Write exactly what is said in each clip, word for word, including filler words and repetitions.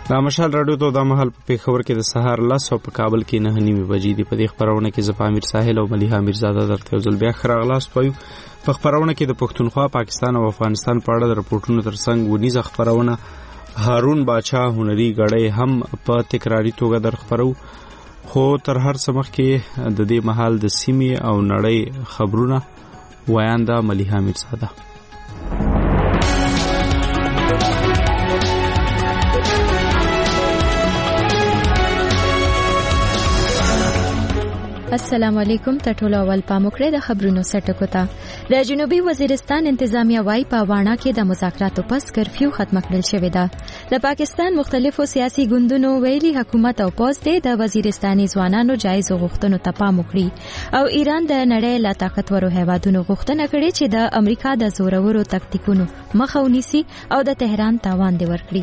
د مشال راډیو ته د مهال په پیښور کې د سهار لس او په کابل کې نه نیمه بجې دي. په دې خبرونه کې زه امیر ساحل او ملیحه میرزاده درته یو ځل بیا ښه راغلاست وایو. په خبرونه کې د پښتونخوا، پاکستان او افغانستان په اړه د رپورټونو ترڅنګ ونیزه خبرونه هارون باچا هنري غړی هم په تکراری توګه در خبرو. خو تر هر څه مخکې د دې مهال د سیمې او نړۍ خبرونه وایانده ملیحه میرزاده. السلام علیکم. ټولو اول پام وکړئ د خبرونو سرټکو ته. د جنوبي وزیرستان انتظامیه وايي په واڼه کې د مذاکراتو پس کرفیو ختم کړل شوې ده. د پاکستان مختلفو سیاسي ګوندونو ویلي حکومت او پوز د وزیرستاني ځوانانو جایز غوښتنو ته پام وکړي او ایران د نړۍ له طاقتورو هیوادونو غوښتنه کړې چې د امریکا د زورورو تکتیکونو مخه ونیسي او د تهران تاوان دې ورکړي.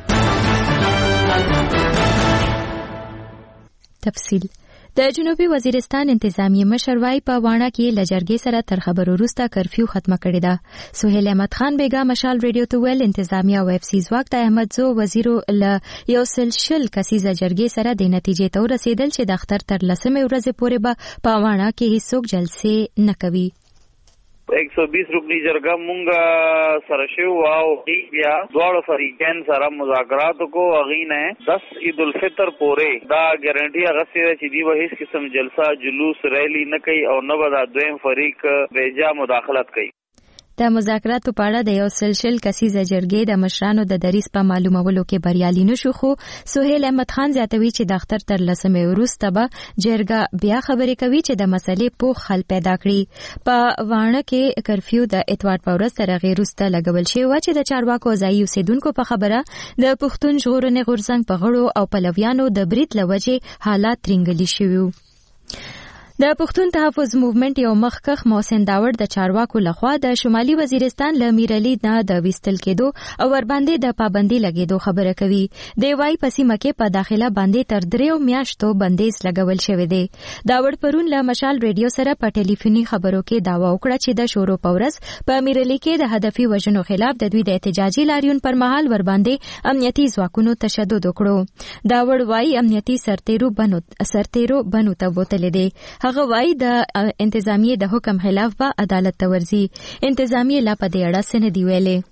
تفصیل. د جنوبي وزیرستان انتظامی مشر وايي په واڼه کې له جرګې سره تر خبرو وروسته کرفیو ختمه کړې ده. سهیل احمد خان بیګا مشال ریډیو ته ویل انتظامیه او اف سی ځواک د احمد زو وزیر له یو سل شل کسیزه جرګې سره د نتیجې ته ورسېدل چې د اختر تر لسمې ورځې پورې به په واڼه کې هیڅوک جلسې نه کوي. एक सौ बीस रुपनी जरगा मुंगा सरशेव वाओ बया द्वाड़ फरीकैन सारा मुज़ाकरात को अगीन है दस ईद उल फितर पोरे दा गारंटी अगस्ती चीदी वह इस किस्म जलसा जुलूस रैली न कई और न बदा द्वैम फरीक बेजा मुदाखलत कई. د مذاکراتو په اړه د یو سلسل کسیزه جرګې د مشرانو د دریس په معلومولو کې بریالي نشو. خو سهیل احمد خان زیاتوي چې د اختر تر لسمې وروسته به جرګه بیا خبرې کوي چې د مسلې پوښ حل پیدا کړي. په واڼه کې کرفیو د اتوار په ورځ تر هغې وروسته لګول شوی و چې د چارواکو ځایي اوسېدونکو په خبره د پښتون ژغورنې غورځنګ په غړو او پلویانو د برید له وجې حالات ترینګلي شوي وو. د پښتون تحفظ موومېنټ یو مخکښ محسن داوړ د چارواکو لخوا د شمالي وزیرستان له میرعلي نه د ویستل کېدو او ورباندې د پابندي لګېدو خبره کوي. دی وايي په سیمه کې په داخله باندې تر دریو میاشتو بندیز لګول شوی دی. داوړ پرون له مشال ریډیو سره په ټلیفوني خبرو کې داوا وکړه چې د شورو په ورځ په میرعلي کې د هدفي وژنو خلاف د دوی د احتجاجي لاریون پر مهال ورباندې امنیتي ځواکونو تشدد وکړو. داوړ وايي امنیتي سرتیرو بنو سرتیرو بنو ته بوتل دي. هغه وايي د انتظامیه د حکم خلاف به عدالت ته ورځي. انتظامیه لا په دې اړه څه نه دی ویلي.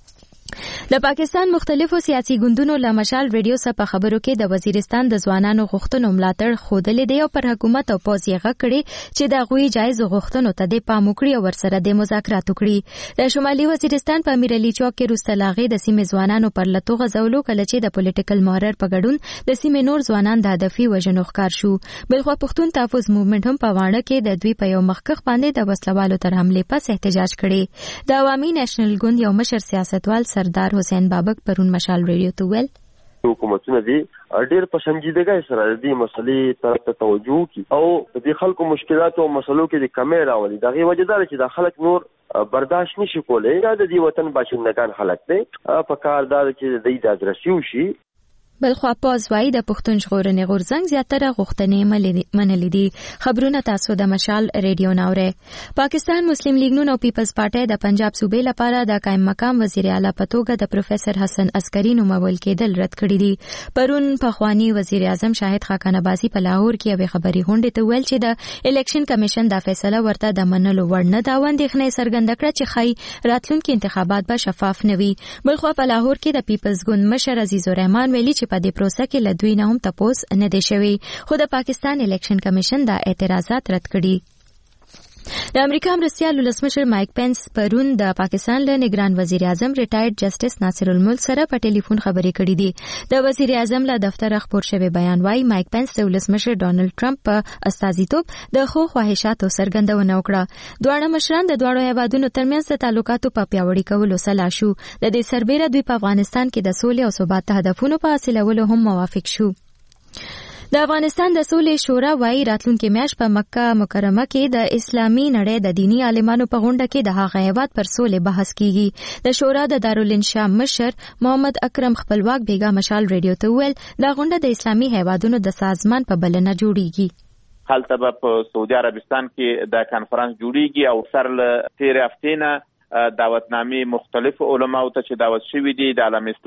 د پاکستان مختلفو سیاسي ګوندونو له مشال ریډیو سره په خبرو کې د وزیرستان د ځوانانو غوښتنو ملاتړ ښودلې دی او پر حکومت او پوز یې غږ کړی چې د هغوی جایز غوښتنو ته د پام وکړي او ورسره د مذاکرات وکړي. د شمالي وزیرستان په میرعلي چوک کې وروسته له هغې د سیمې ځوانانو پر لتو غځولو کله چې د پولیټیکل محرر په ګډون د سیمې نور ځوانان د هدفي وژنو ښکار شو. بلخوا پښتون تحفظ موومېنټ هم په واڼه کې د دوی په یو مخکښ باندې د وسلوالو تر حملې پس احتجاج کړی. د عوامي نیشنل ګوند یو مشر سیاستوال سردار حسین بابک پرون مشال ریډیو ته ویل حکومتونه دي ډېر په سنجیدګۍ سره د دې مسلې طرف ته توجه کوي او د خلکو مشکلات او مسلو کې د کمی راولي. دغه وجه دا چې د خلک نور برداشت نشي کولی. دا د دې وطن باشندگان خلک دي په کار دا چې د دې د ادرسي وشي. بلخوا پوز وايي د پښتون ژغورنې غورځنګ زیاتره غوښتنې منلې دي. خبرونه تاسو د مشال ریډیو ناورئ. پاکستان مسلم لیگ نون او پیپلز پارټي د پنجاب صوبې لپاره د قائم مقام وزیر اعلی په توګه د پروفیسور حسن عسکري نومول کېدل رد کړي دي. پرون پخوانی وزیر اعظم شاهد خاقان عباسي په لاهور کې یوې خبري غونډې ته ویل چې د الیکشن کمیشن دا فیصله ورته د منلو وړ نه ده او اندېښنه څرګنده کړه چې ښایي راتلونکي انتخابات به شفاف نه وي. بلخوا په لاهور کې د پیپلز ګوند مشر عزیز الرحمن ویلي چې په دې پروسه کې له دوی نه هم تپوس نه دی شوی. خو د پاکستان الیکشن کمیشن دا اعتراضات رد کړي. د امریکا مرستیال ولسمشر مایک پینس پرون د پاکستان له نگران وزیر اعظم ریټایرډ جسټس ناصر الملک سره په ټلیفون خبرې کړې دي. د وزیر اعظم له دفتر خبر شوی بیان وايي مایک پینس د ولسمشر ډونالد ټرمپ په استازیتوب د خو خواهشاتو څرګندونه وکړه. دواړه مشران د دواړو هیوادونو ترمنځ د تعلقاتو په پیاوړي کولو سلا شو. د دې سربېره دوی په افغانستان کې د سولې او ثبات هدفونو په حاصلولو هم موافق شو. د افغانستان د سولې شورا وايي راتلونکي میاشت په مکه مکرمه کې د اسلامي نړۍ د دینی عالمانو په غونډه کې د هغه هیواد پر سولې بحث کیږي. د شورا د دارالانشا مشر محمد اکرم خپلواک بیګا مشال ریډیو ته ویل دا غونډه د اسلامي هیوادونو د سازمان په بلنه جوړیږي. هلته په سعودي عربستان کې د کانفرنس جوړیږي او سر له تیر هفتې نه دعوتنامې مختلف علماو ته چې دعوت شوي دي د عالم اسلام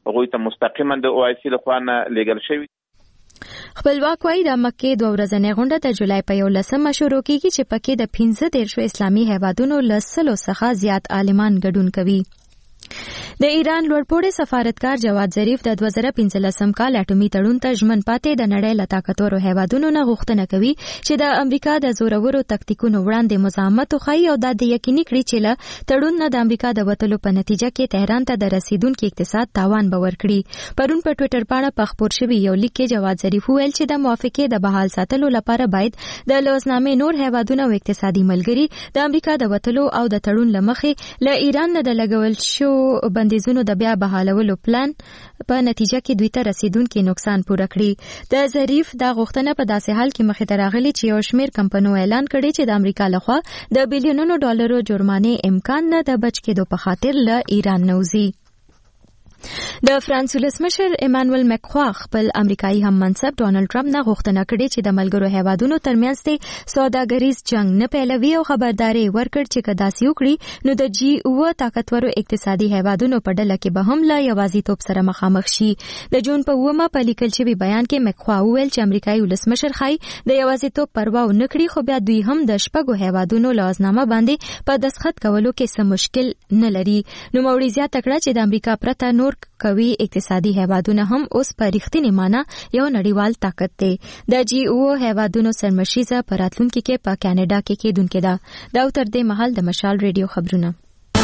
هغوی ته مستقیما د او آی سی لخوا نه لیږل شوي. خپلواک وایي د مکې دوه ورځنۍ غونډه د جولای په یولسمه شروع کیږي چې پکې د پنځه دېرشو اسلامي هیوادونو له سلو څخه زیات عالمان ګډون کوي. د ایران لوړپوړی سفارتکار جواد ظریف د دوه زره پنځلسم کال اټومي تړون ته ژمن پاتې د نړۍ له طاقتورو هیوادونو نه غوښتنه کوي چې د امریکا د زورورو تکتیکونو وړاندې مزاحمت وښيي او دا د یقیني کړي چې له تړون نه د امریکا د وتلو په نتیجه کې تهران ته د رسیدونکي اقتصاد تاوان به ورکړي. پرون په ټویټر باندې په خپور شوي یو لیک کې جواد ظریف وویل چې د موافقې د بحال ساتلو لپاره باید د لوزنامې نور هیوادونه او اقتصادي ملګري د امریکا د وتلو او د تړون لمخې له ایران نه د لګول شو بندیزونو د بیا بحالولو پلان په نتیجه کې دوی ته رسیدونکي نقصان پوره کړي. د ظریف دا غوښتنه په داسې حال کې مخې ته راغلي چې یو شمېر کمپنیو اعلان کړی چې د امریکا لخوا د بلیونونو ډالرو جرمانې امکان نه د بچ کېدو په خاطر له ایران نه وځي. د فرانس ولسمشر ایمانوئل مکخوا خپل امریکایي هم منصب ډونالد ټرمپ نه غوښتنه کړې چې د ملګرو هیوادونو ترمنځ د سوداګریز جنگ نه پیلوي او خبرداري ورکړ چې که داسې وکړي نو د جی اوه طاقتورو اقتصادي هیوادونو په ډله کې به هم له یوازیتوب سره مخامخ شي. د جون په اوومه په لیکل شوي بیان کې مکخوا وویل چې امریکایي ولسمشر ښایي د یوازیتوب پروا ونه کړي خو بیا دوی هم د شپږو هیوادونو له عزمنامه باندې په دستخط کولو کې څه مشکل نه لري. نوموړي زیاته کړه چې د امریکا پرته نور کوي اقتصادي هیوادونه هم اوس په رښتینې معنی یو نړیوال طاقت دی. د جی اوه هیوادونو سرمشریزه په راتلونکي کې په کاناډا کې کېدونکې ده. دا تر دې مهال د مشال ریډیو خبرونه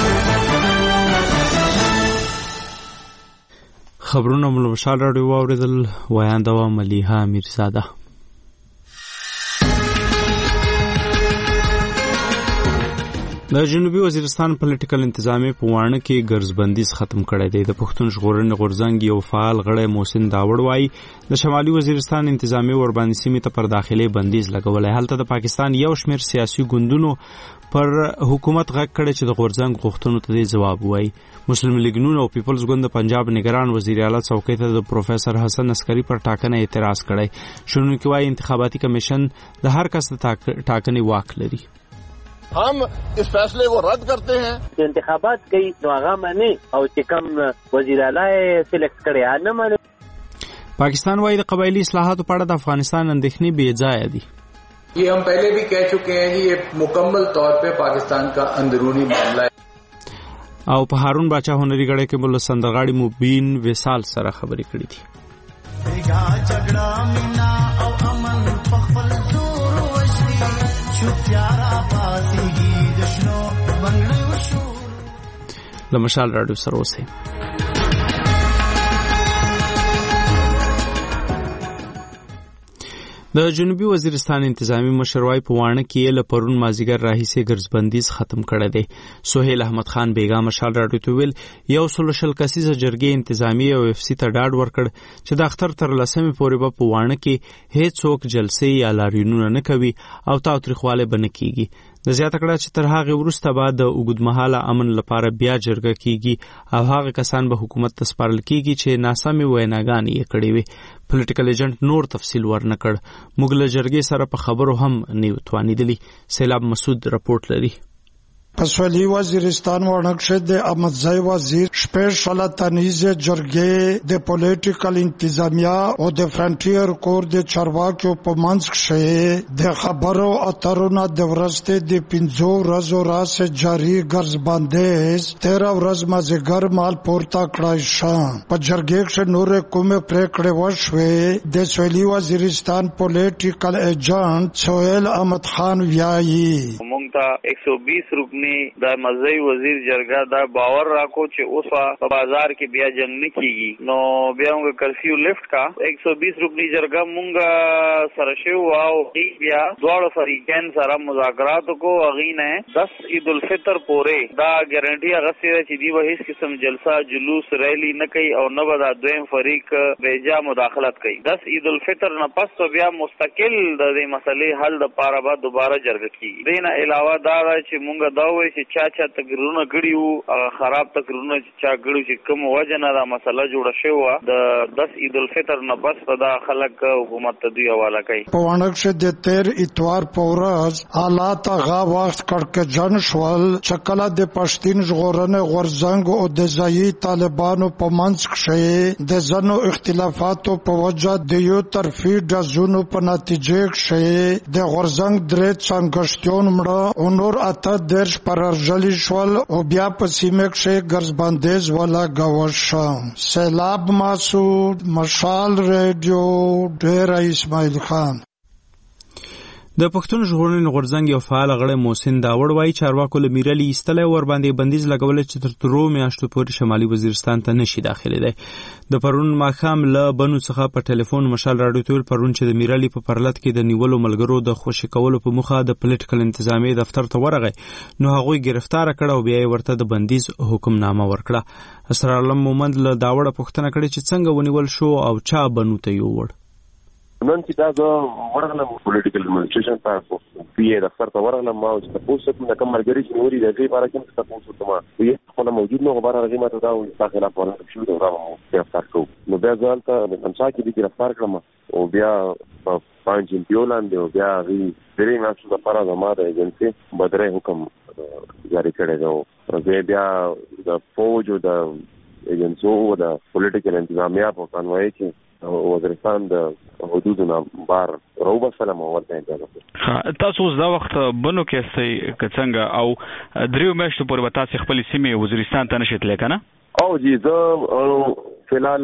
خبرونه مو مشال راډیو واوریدل. ویانده و ملیحه میرزاده. د جنوبي وزیرستان پولیټیکل انتظامیه په وانه کې ګرځبندیز ختم کړی دی. د پښتون ژغورنې غورځنګ یو فعال غړی محسن داوړ وایي د شمالي وزیرستان انتظامیه ورباندې سیمې ته پر داخلي بندیز لګولی. هلته د پاکستان یو شمېر سیاسي ګوندونو پر حکومت غږ کړی چې د غورځنګ غوښتنو ته دې ځواب ووایي. مسلم لیګ نون او پیپلز ګوند د پنجاب نگران وزیر اعلی څوکۍ ته د پروفیسر حسن عسکري پر ټاکنه اعتراض کړی. شنونکي وایي انتخاباتي کمیشن د هر کس د ټاکنې واک لري. हम इस फैसले को रद्द करते हैं. इंतखाबात कई तो आगा माने और चिकम वजीर आला सिलेक्ट करे न माने. पाकिस्तान वाई कबायली इस्लाहात पर अफगानिस्तान अंदेशनी बेजाया दी. ये हम पहले भी कह चुके हैं कि ये मुकम्मल तौर पे पाकिस्तान का अंदरूनी मामला है. او په هارون باچا هنري غړي کې بل سندرغاړي مبین وصال سره خبرې کړې دي. بیگا جګړه مینا او امن په خپل زور وشي چوپیارا پاسيږي د شنو بنگړو شو. لمشال راډیو سره اوسئ. د جنوبي وزیرستان انتظامی مشروعي په وانه کې له پرون مازیګر راهیسې ګرځبندیز ختم کړی دی. سهیل احمد خان بیگا مشال راډیو ته ویل یو سل شل کسیزه جرګې انتظامی او اف سی ته ډاډ ورکړ چې د اختر تر لسمې پورې به په وانه کې هیڅ څوک جلسې یا لاریونونه نه کوي او تاوتریخوالی به نه کیږي. د زیاته کړه چې تر هغه وروسته به د اوږدمهاله امن لپاره بیا جرګه کیږي او هغه کسان به حکومت ته سپارل کیږي چې ناسمې ویناګانې یې کړې وي. پولیټیکل ایجنټ نور تفصیل ورنکړ. موږ له جرګې سره په خبرو هم نه توانیدلی. سیلاب مسعود رپورټ لري. پسولی وزیرستان ورنکشه د احمدزی وزیر سپیشل تنیز جرګې د پولیټیکل انتظامیه او د فرنټیر کور د چارواکو په منځ کې د خبرو اترونو د ورځې د پنځو ورځو راځي جاری ګرځبندیز تیرا ورځ مازیګر مال پورته کړای شو. په جرګې کې نور کومه پریکړه وشوه. د سویلی وزیرستان پولیټیکل ایجنټ سهیل احمد خان ویایي موږ ته ایک سو بیس روپنی دا مزي وزیر جرګه دا باور راکو چې اوس په بازار کې بیا جنگ نه کیږي نو بیا موږ کرفیو لیفت کا ایک سو بیس روپنی جرګه موږ سره شو او بیا دواړو فریقین سره مذاکرات کو اغینه دس عید الفطر پورې دا ګارانټي غسیره چې دی به هیڅ قسم جلسه جلوس ریلی نه کوي او نه به دا دویم فریق بیجا مداخلت کوي. دس عید الفطر نه پس بیا مستقل د دې مسلې حل د پاره به دوباره جرګه کیږي. دینه علاوه دا چې موږ دا وایي چې چا چا تقریرونه کړي وو هغه خراب تقریرونه چې چا کړي چې کوم وجه نه دا مسله جوړه شوې وه د دس عید الفطر نه بس دا خلک حکومت ته دوی حواله کوي. په وانکشه د تیر اتوار په ورځ حالات هغه وخت کړکجن شول چې کله د پښتون ژغورنې غورځنګ او د ځایي طالبانو په منځ کښې د ځینو اختلافاتو په وجه د یو طرفي ډزونو په نتیجه کښې د غورځنګ درې څنګښتیون مړه او نور اته دېرش پرارژلي شول او بیا په سیمه کښې ګرځبندیز ولګول شو. سیلاب مسعود، مشال ریډیو، ډېره اسماعیل خان. د پښتون ژغورنې غورځنګ یو فعال غړی محسن داوړ وایي چارواکو له میرالي ایستلی ور باندې بندیز لګولی چې تر درو میاشتو پورې شمالي وزیرستان ته نشي داخلېدی. د پرون ماښام له بنو څخه په ټلیفون مشال راډیو ته ویل پرون چې د میرالي په پرلط کې د نیولو ملګرو د خوشي کولو په موخه د پولیټیکل انتظامیې دفتر ته ورغی نو هغوی ګرفتاره کړه او بیا یې ورته د بندیز حکمنامه ورکړه. اسرارعالم مومند له داوړه پوښتنه کړې چې څنګه ونیول شو او چا بنو ته یووړ. نن چې دا زه ورغلم پولیټیکل ایڈمنسټریشن ته پی اے دفتر ته ورغلم ما چې تاسو ته کوم ملګری چې نوري د دې باره کې تاسو ته ما یې خپل موجود نه غبار راغی ما ته دا وایي خلاف ورته شو دا مو گرفتار کو نو بیا ځان ته د انصاف کې گرفتار کړم او بیا په پنځ امپیولان دی او بیا غي درې میاشتو لپاره زما د ایجنسی بدره حکم جاری کړی دی. زه بیا د فوج او د ایجنسو او د پولیټیکل انتظامیه په قانوني کې وزیرستان د حدودنا بار روبه سلام ورته انتظار. تاسو اوس دا وخت بنو کې استئ څنګه او دریو میاشتو پورې به تاسو خپل سیمې وزیرستان ته نشئ تللی کنه؟ او جی زه فلحال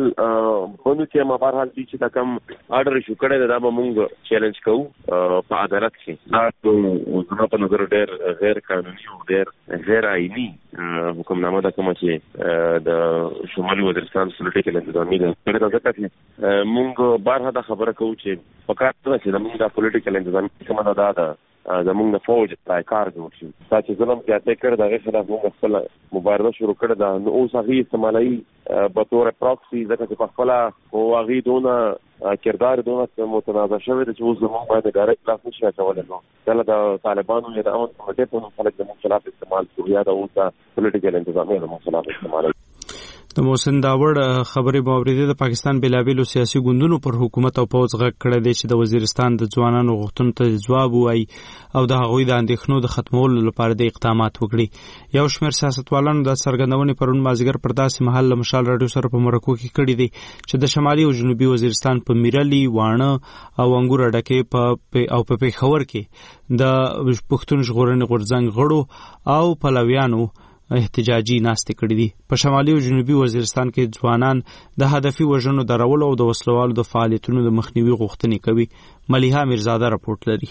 بنو کې ما بهرحال چې دا کوم آرډر شو کړی دا به مونږ چیلنج کوو په عدالت کې. دا زما په نظر ډېر غیر قانوني او ډېر غیر آئیني حکمنامه ده کومه چې د شمالي وزیرستان پولیټیکل انتظامیه ده کړې ده. ځکه چې مونږ بهرحال دا خبره کوو چې په کار ده چې زمونږ د پولیټیکل انتظامیه کومه ده دا ده زمونږ د فوج پای کار جوړ شي. دا چې ظلم زیاتی کړی د هغې خلاف مونږ خپله مبارزه شروع کړې ده. نو اوس هغې استعمالوي به طور پراکسي ځکه چې په خپله خو هغې دونه کردار دونه متنازع شوی دی چې اوس زمونږ باندې ډایرکټ لاس نشي اچولی. نو کله د طالبانو یا د امن کمیټې په نوم خلک زمونږ خلاف استعمال کړو یا د اوس د پولیټیکل انتظامیه زمونږ خلاف استعمالوي. د محسن داوړ خبرې باورېدې د پاکستان بېلابېلو سیاسي ګوندونو پر حکومت او پوځ غږ کړی دی چې د وزیرستان د ځوانانو غوښتنو ته ځواب ووایي او د هغوی د اندېښنو د ختمولو لپاره د اقدامات وکړي. یو شمېر سیاستوالانو دا څرګندونې پرون مازدیګر پر داسې مهال له مشال راډیو سره په مرکو کې کړي دي چې د شمالي او جنوبي وزیرستان په میرالي، واڼه او انګور اډکې په او په پېښور کې د پښتون ژغورنې غورځنګ غړو او پلویانو احتجاجي ناستې کړي دي. په شمالي او جنوبي وزیرستان کې ځوانان د هدفي وژنو درولو او د وسلوالو د فعالیتونو د مخنیوي غوښتنې کوي. ملیحه میرزاده راپورټ لري.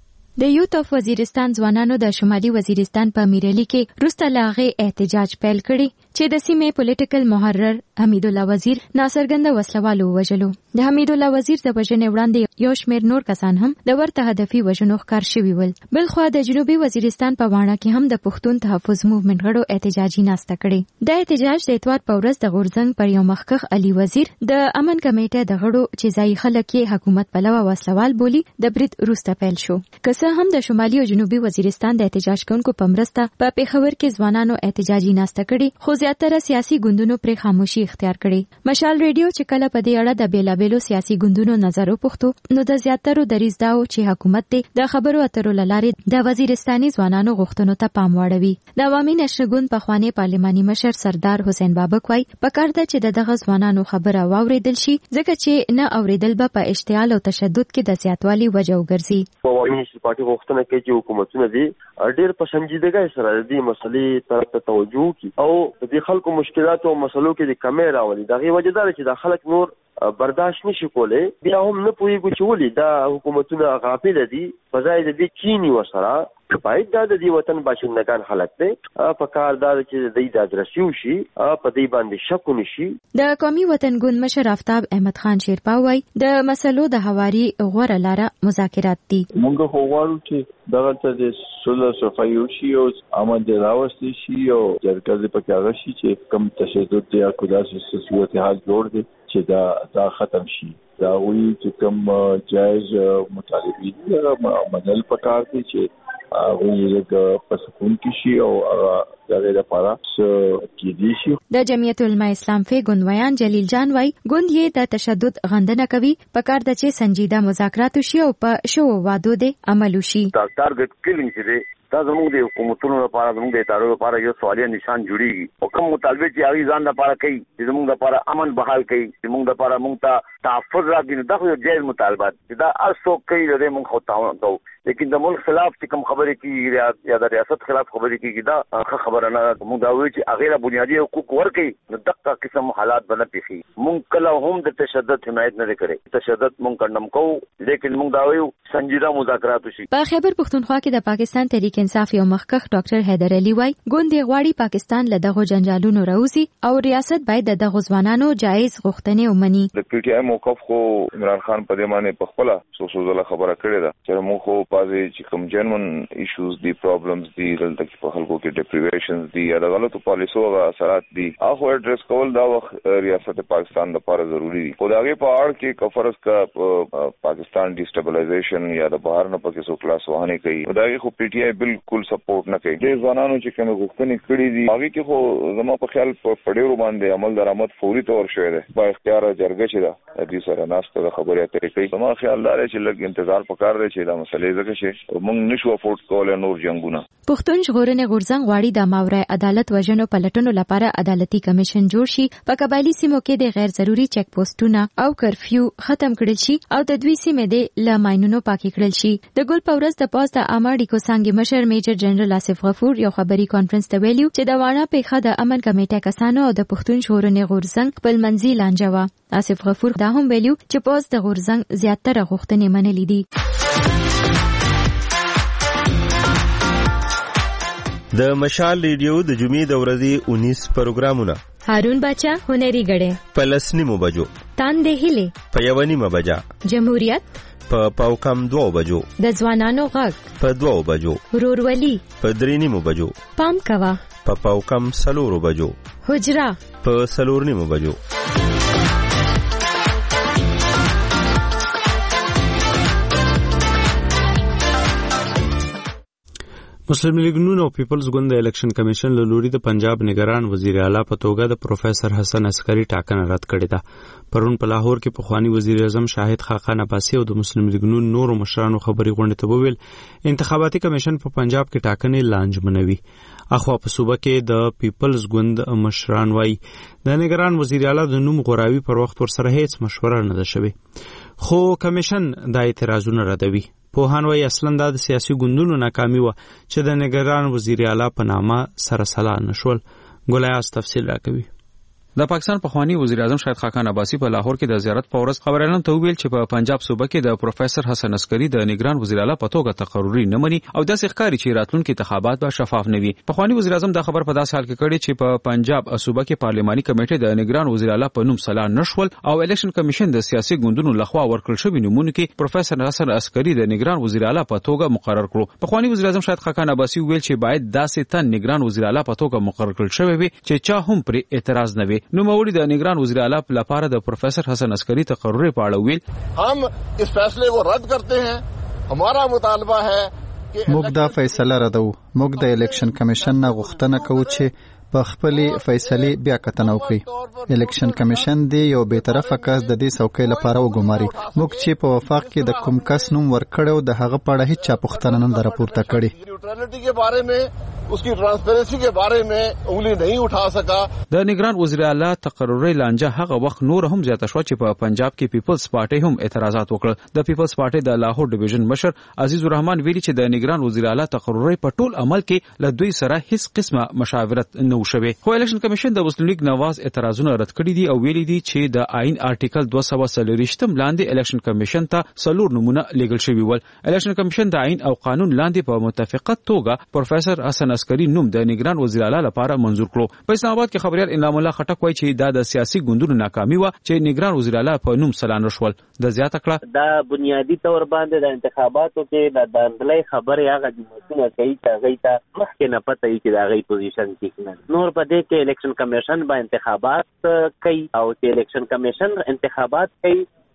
د یوت اف وزیرستان ځوانانو د شمالي وزیرستان په میرالي کې وروسته له هغې احتجاج پیل کړی چې د سیمې پولیټیکل محرر حمید الله وزیر ناڅرګنده وسلوالو ووژلو. د حمید الله وزیر د وژنې وړاندې یو شمېر نور کسان هم د ورته هدفي وژنو ښکار شوي ول. بلخوا د جنوبي وزیرستان په واڼه کې هم د پښتون تحفظ موومنټ غړو احتجاجي ناسته کړې. دا احتجاج د اتوار په ورځ د غورځنګ پر یو مخکښ علي وزیر د امن کمیټې د غړو چې ځایي خلک یې حکومت پلوه وسلوال بولي د برید وروسته پیل شو. که څه هم د شمالي او جنوبي وزیرستان د احتجاج کوونکو په مرسته په پېښور کې ځوانانو احتجاجي ناسته کړې، خو زیاتره سیاسي ګوندونو پرې خاموشي اختیار کړې. مشال ریډیو چې کله په دې اړه د بېلابېلو سیاسي ګوندونو نظر وپوښتو نو د زیاترو دریځ دا و چې حکومت دې د خبرو اترو له لارې د وزیرستاني ځوانانو غوښتنو ته پام واړوي. د عوامي نشر ګوند پخوانی پارلماني مشر سردار حسین بابک وایي پکار ده چې دغه ځوانانو خبره واورېدل شي ځکه چې نه اورېدل به په اشتعال او تشدد کې د زیاتوالي وجه وګرځي. غوښتنه کوي چې حکومتونه دي ډېر په سنجیدګۍ سره د دې مسلې طرف ته توجه وکړي او د دې خلکو مشکلات او مسلو کې د کمی راولي. د هغې وجه دا ده چې دا خلک نور برداشت نشي کولی. بیا هم نه پوهېږو چې ولې دا حکومتونه غافله دي په ځای د دې کینی ورسره باید دا د دې وطن باشندگان خلک دی په کار دا چې د دې د ادرسي وشي په دې باندې شک ونشي. د قومي وطن ګوند مشر آفتاب احمد خان شیرپا وایي د مسلو د هواري غوره لاره مذاکرات دي. موږ خو غواړو چې دغه ته د صلح صفایي وشي او امن دې راوستي شي او جرګه دې پکې هغه شي چې کم تشدد دی یا کوم داسې صورتحال جوړ دی چې دا دا ختم شي. دا وایي چې کوم جایز مطالبې منل پکار دي چې هغه یې په سکون کې شي او هغه د لپاره څه کېدی شي. د جمعیت العلماء اسلام فی ګوندویان جلیل جان وای ګوند یې د تشدد غندنه کوي په کار د چې سنجیده مذاکرات وشي او په شو وادو د عمل وشي. ټارګټ کیلینګ چې دا زموږ د حکومتونو لپاره زموږ د ادارو لپاره یو سوالیه نشان جوړیږي او کوم مطالبه چې هغه ځان لپاره کوي چې زموږ لپاره امن بحال کوي چې موږ لپاره موږ ته تحفظ راکړي دا یو جایز مطالبات دا ارسو کوي د موږ خو تعاون کوو لیکن د ملک خلاف چې کوم خبرې کیږي یا د ریاست خلاف خبرې کیږي دا ښه خبره نه موږ دا وایو چې هغه بنیادی حقوق ورکړي نو دغه قسم حالات بنه پیخي موږ کله هم د تشدد حمایت نه کړي تشدد موږ کندم کوو لیکن موږ دا وایو سنجیده مذاکرات وشي. په خیبر پختونخوا کې د پاکستان تحریک انصاف یو مخکښ ډاکټر حیدر علي وای ګوند غواړي پاکستان له دغه جنجالونو راوځي او ریاست باید د دغه ځوانانو جایز غوښتنې ومني. د پی ټی آی موقف خو عمران خان په دې معنی په خپل سوسوزله خبره کړې ده چې موږ خو پازې چې کوم جنون ایشوز دي پرابلمز دي دلته کې په خلکو کې ډیپریویشنز دي یا د غلطو پالیسو او اثرات دي هغه اډریس کول دا وخت ریاست پاکستان لپاره ضروری دي. خو داغه په اړه کې کفرس کا پاکستان ډیسټابلایزیشن یا د بهر نه پکې سو کلاس وهانه کوي داغه خو پی ټی آی بالکل سپورټ نه کوي. د ځوانانو چې کوم غوښتنې کړې دي هغه کې خو زموږ په خیال په پډېرو باندې عمل درآمد فوري تور شوی دی با اختیار جرګه چې دا د دې سره ناسته د خبرې اترې کوي. زموږ خیال دا چې لږ انتظار پکار دی چې دا مسلې زکه شي موږ نشو افورد کولای نور جنگونه. پښتون ژغورنې غورځنګ غواړي د ماورای عدالت وژنو پلټنو لپاره عدالتي کمیشن جوړ شي په قبایلی سیمو کې د غیر ضروري چک پوسټونه او کرفیو ختم کړل شي او د دوی سیمې د لماینونو پاکي کړل شي. د ګل پورز د پاس د امر ډیکو څنګه مشر میجر جنرال آصف غفور یو خبري کانفرنس ته ویلو چې د وانا پیخه د امن کمیټه کسانو او د پښتون ژغورنې غورځنګ خپل منځي لانجه و. آصف غفور دا هم ویلو چې پاس د غورځنګ زیاتره غوښتنې منلې دي. د مشال ریډیو د جمعې د ورځې انیس پروګرامونه هارون باچا هنري غړې په لسنیمو بجو تاندې هلي په یو نیمه بجا جمهوریت په پاو کم دوه بجو د ځوانانو غږ په دوه بجو ورورولي په درې نیمو بجو پام کوا په پاو کم سلورو بجو حجرا په سلور نیمو بجو. مسلم لیگ نون او پیپلز ګوند د الیکشن کمیشن له لوري د پنجاب نگران وزیر اعلی په توګه د پروفیسور حسن عسکری ټاکنه رد کړې ده. پرون په لاهور کې پخوانی وزیر اعظم شاهد خاقان عباسی او د مسلم لیگ نون نورو مشرانو خبري غونډه ته وویل انتخاباتي کمیشن په پنجاب کې ټاکنې لانجمنوي. اخوا په صوبه کې د پیپلز ګوند مشران وای د نگران وزیر اعلی د نوم غوراوي پر وخت ور سره هیڅ مشوره نه ده شوی خو کمیشن د اعتراضونو ردوي. پوهان وای اصلا د سیاسي ګوندونو ناکامي و چې د نگران وزیر اعلی په نامه سره سلا نشول. ګولایاس تفصیل راکوي. د پاکستان پخوانی وزیر اعظم شاهد خاقان عباسی په لاهور کې د زیارت په ورځ خبريالانو ته ویل چې په پنجاب صوبه کې د پروفیسور حسن عسکری د نگران وزیر اعلی په توګه تقرری نه مني او داسې ښکاري چې راتلونکي انتخابات به شفاف نه وي. پخوانی وزیر اعظم دا خبر په داسې حال کې کړي چې په پنجاب صوبه کې پارلماني کمیټه د نگران وزیر اعلی په نوم سلا نشول او الیکشن کمیشن د سیاسي ګوندونو لخوا ورکړل شوی نمونه کې پروفیسور حسن عسکری د نگران وزیر اعلی په توګه مقرر کړو. پخوانی وزیر اعظم شاهد خاقان عباسی ویل چې باید داسې تن نگران وزیر اعلی په توګه مقرر کړل شوی وي چې چا هم پر اعتراض نه وي. نو موري د نگران وزیر اعلی لپاره د پروفیسور حسن عسکری تقرر په اړه ویل हम इस फैसले को रद्द करते हैं. हमारा मुतालबा है कि موږ دا فیصله ردو. موږ د الیکشن کمیشن نه غوښتنه کوو چې په خپلې فیصلې بیا کتنه وکړي. الیکشن کمیشن دی یو به طرفه کس د دې څوکۍ لپاره وګماري. موږ چې په وفاق کې د کوم کس نوم ورکړو د هغه په اړه هیڅ چا پوښتنه نه راپورته کړې. نیوټرالټي के बारे में उसकी ट्रांसपेरेंसी के बारे में उंगली नहीं उठा सका. د نگران وزیر اعلی تقرری لانجه هغه وخت نور هم زیاته شو چې په پنجاب کې پیپلز پارټي هم اعتراضات وکړل. د پیپلز پارټي د لاهور ډیویژن مشر عزیز الرحمن ویلي چې د نگران وزیر اعلی تقرری په ټول عمل کې له دوی سره هیڅ قسمه مشاورت نه وشوي. خو الیکشن کمیشن د مسلم لیگ نواز اعتراضونه رد کړي دي او ویلي دي چې د آئین آرټیکل دوه سوه څلوېښتم لاندې الیکشن کمیشن ته څلور نمونه لیږل شوي ول. الیکشن کمیشن د آئین او قانون لاندې په متفقه توګه پروفیسور حسن عسکری نوم د نگران وزیر اعلی لپاره منظور کړو. په اسلام آباد کې خبريال انعام الله خټک وایي چې دا د سیاسي ګوندونو ناکامي و چې نگران وزیر اعلی په نوم سلان رشول. د زیاته کړه دا بنیادی تور باندې د انتخاباتو کې د داندلې خبرې هغه جمهوریتونه کوي چې هغه ته مخکې نه پته وي چې دا غي پوزیشن کې نه نور په دې کې الیکشن کمیشن به انتخابات کوي او چې الیکشن کمیشن انتخابات کوي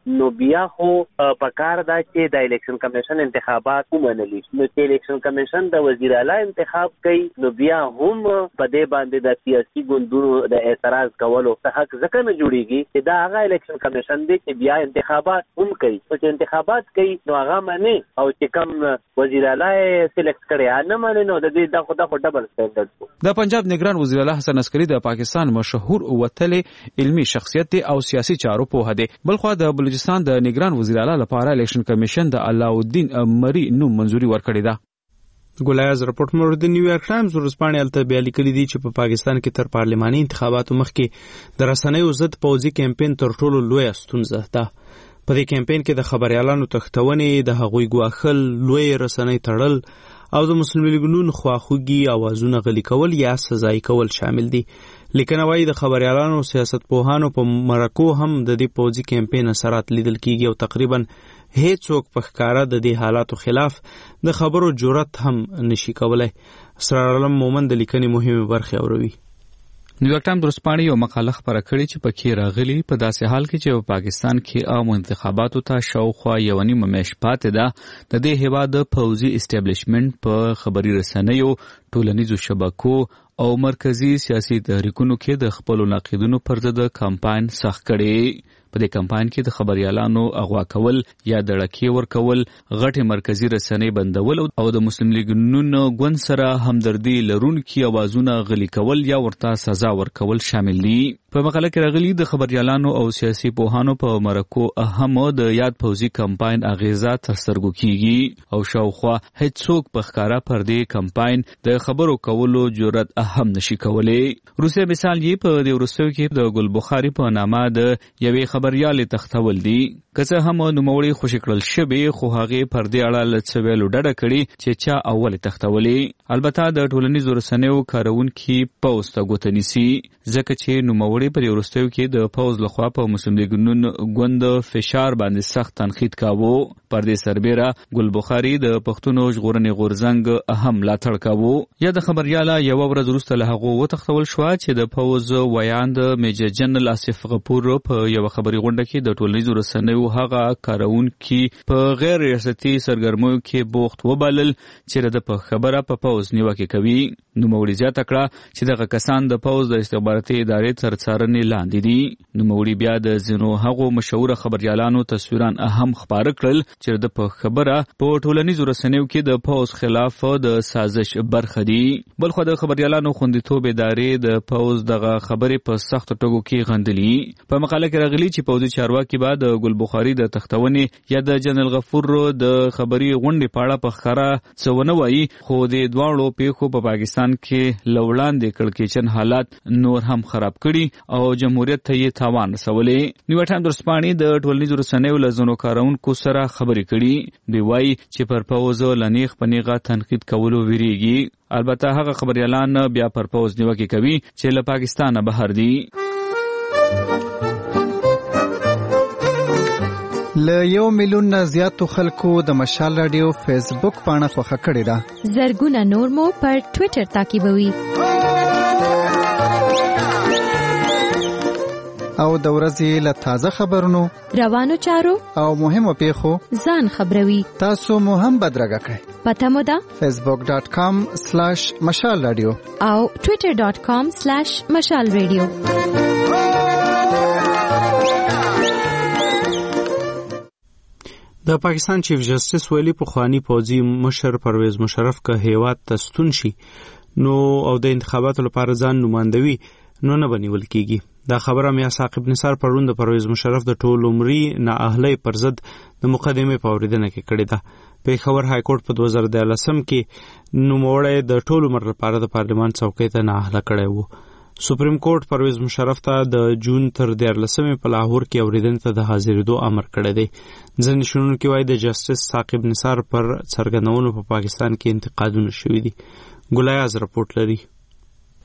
نو بیا خو په کار دا چې د الیکشن کمیشن انتخابات ومنلي نو چې الیکشن کمیشن د وزیر اعلی انتخاب کوي نو بیا هم په دې باندې د سیاسي ګوندونو د اعتراض کولو حق ځکه نه جوړیږي چې دا هغه الیکشن کمیشن دی چې بیا انتخابات هم کوي چې انتخابات کوي نو هغه معنی او چې کوم وزیر اعلی سلیکټ کړي نه معنی نو د دې د خو د ډبل سټانډرډ د پنجاب نگران وزیر اعلی حسن عسکری د پاکستان مشهور وتلې علمی شخصیت دی او سیاسي چارو په هده بلخو د بلوچستان د نگران وزیر اعلی لپاره الیکشن کمیشن د علاءالدین مری نوم منزوري ورکړی ده. ګولایز رپورټ مور د نیویارک ټایمز ورسپانې الته بیا لیکلي دي چې په پاکستان کې تر پارلماني انتخاباتو مخکې د رسنیو ضد پوځي کمپاین تر ټولو لوی ستونزه ده. په دې کمپاین کې د خبريالانو تختونې د هغوی ګواخل لوی رسنۍ تړل او د مسلم لیګونو خواخوږي اوازونه غلي کول یا سزای کول شامل دي. لیکنه وايي د خبريالانو او سیاست پوهانو په مرکو هم د دې پوځي کمپاین اثرات لیدل کیږي او تقریبا هیڅوک په ښکارا د دې حالاتو خلاف د خبرو جرأت هم نشي کولای. اسرار علم مومن د لیکنې مهمه برخه اوروي. نیویارک ټایمز ورسپانې یو مقاله خبره کړې چې پکې راغلي په داسې حال کې چې په پاکستان کې عام انتخاباتو ته شاوخوا یو نیمه میاشت پاتې ده د دې هیواد د پوځي اسټابلیشمنت په خبري رسنیو ټولنیزو شبکو او مرکزی سیاسي تحریکونو کې د خپل ناقدینو پر ضد کمپاین سخت کړي. په دې کمپاین کې د خبريالانو اغوا کول یا دړکې ورکول غټي مرکزی رسنۍ بندول او د مسلم لیګونو ګوند سره همدردي لرونکي اوازونه غلي کول یا ورته سزا ورکول شامل دي. په مقاله کې راغلي د خبريالانو او سیاسي پوهانو په مرکو اهم د یاد پوځي کمپاین اغیزه تر سترګو کیږي او شاوخوا هیڅوک په ښکارا پر دې کمپاین د خبرو کولو جرأت هم نشي کولای. روسي مثال یې په د روسو کې د ګل بخاري په نامه د یوې خبريالې تختول دي. که څه هم نوموړی خوشی کړل شوی خو هغه پر دې اړه لڅ ویلو ډډه کړي چې چا اول تختولې. البته د ټولنیزو رسنیو کارونکي پوز ته ګوته نیسي ځکه چې نوموړی پر وروستیو کې د پوز لخوا په مسلم لیګونو ګوند فشار باندې سخت تنقید کاوه. پر دې سربېره ګل بخاري د پښتونو ژغورنې غورځنګ اهم ملاتړ کاوه. یا د خبرياله یو ورځ وروسته له هغه وتښتول شو چې د پوز ویاند میجر جنرال آصف غفور په یو خبري غونډه کې د ټولنیزو رسنیو هغه کارونکي په غیر ریاستي سرګرمیو کې بوخت وبلل چې د په خبره په پوز نیوکه کوي. نوموړي زیاته کړه چې دغه کسان د پوز د استخباراتي ادارې تر څارنې لاندې دي. نوموړي بیا د ځینو هغو مشهور خبريالانو تصویران اهم خبره کړل چې د په خبره په ټولنیزو رسنیو کې د پوز خلاف د سازش برخه دي. بلخو د خبريالانو خوندیتوب ادارې د پوز دغه خبرې په سخت ټکو کې غندلي. په مقاله کې راغلي چې پوزي چارواکي بعد د ګل بخاري د تختونې یا د جنرال غفور د خبري غونډې پاړه په خره څونه وایي خو د دواړو پیښو په پاکستان کې لوړاندې کړکېچن حالات نور هم خراب کړي او جمهوریت ته یې تاوان رسولې. نیویارک ټایمز ورسپانې د ټولنیزو رسنیو له ځینو کارونکو سره خبرې کړي. دوی وایي چې پر پوز لنیغ پنیغه تنقید کولو ویریږي. البته هغه خبريالان بیا پر پوز نیوکه کوي چې له پاکستانه بهر دي. له یو میلیون نه زیاتو خلکو د مشال رادیو فیسبوک پاڼه خوښه کړې ده. زرګونه نور مو پر ټوئیټر تعقیبوي. او د ورځې له تازه خبرونو روانو چارو او مهمو پیښو ځان خبروي. تاسو مو هم بدرګه کړئ. پته مو ده facebook dot com slash مشال رادیو او twitter dot com slash مشال رادیو. د پاکستان چیف جسټس ویلي پخوانی پوځي مشر پرویز مشرف که هیواد ته ستون شي نو او د انتخاباتو لپاره ځان نمائندوي نو نه بنیول کیږي. دا خبره میا ثاقب نثار پرون د پرویز مشرف د ټول عمري نااهلۍ پر ضد د مقدمې په اوریدنه کې کړې ده. پیښور های کورټ په دوه زره دولسم کې نوموړی د ټول عمر لپاره د پارلمان څوکۍ ته نااهله کړی وو. سپریم کورټ پرویز مشرف ته د جون تر دیارلسمې په لاهور کې اوریدنې ته د حاضرېدو امر کړی دی. ځینې شنونکي وایي د جسټس ثاقب نثار پر څرګندونو په پاکستان کې انتقادونه شوي دي. ګلایاز رپورټ لري.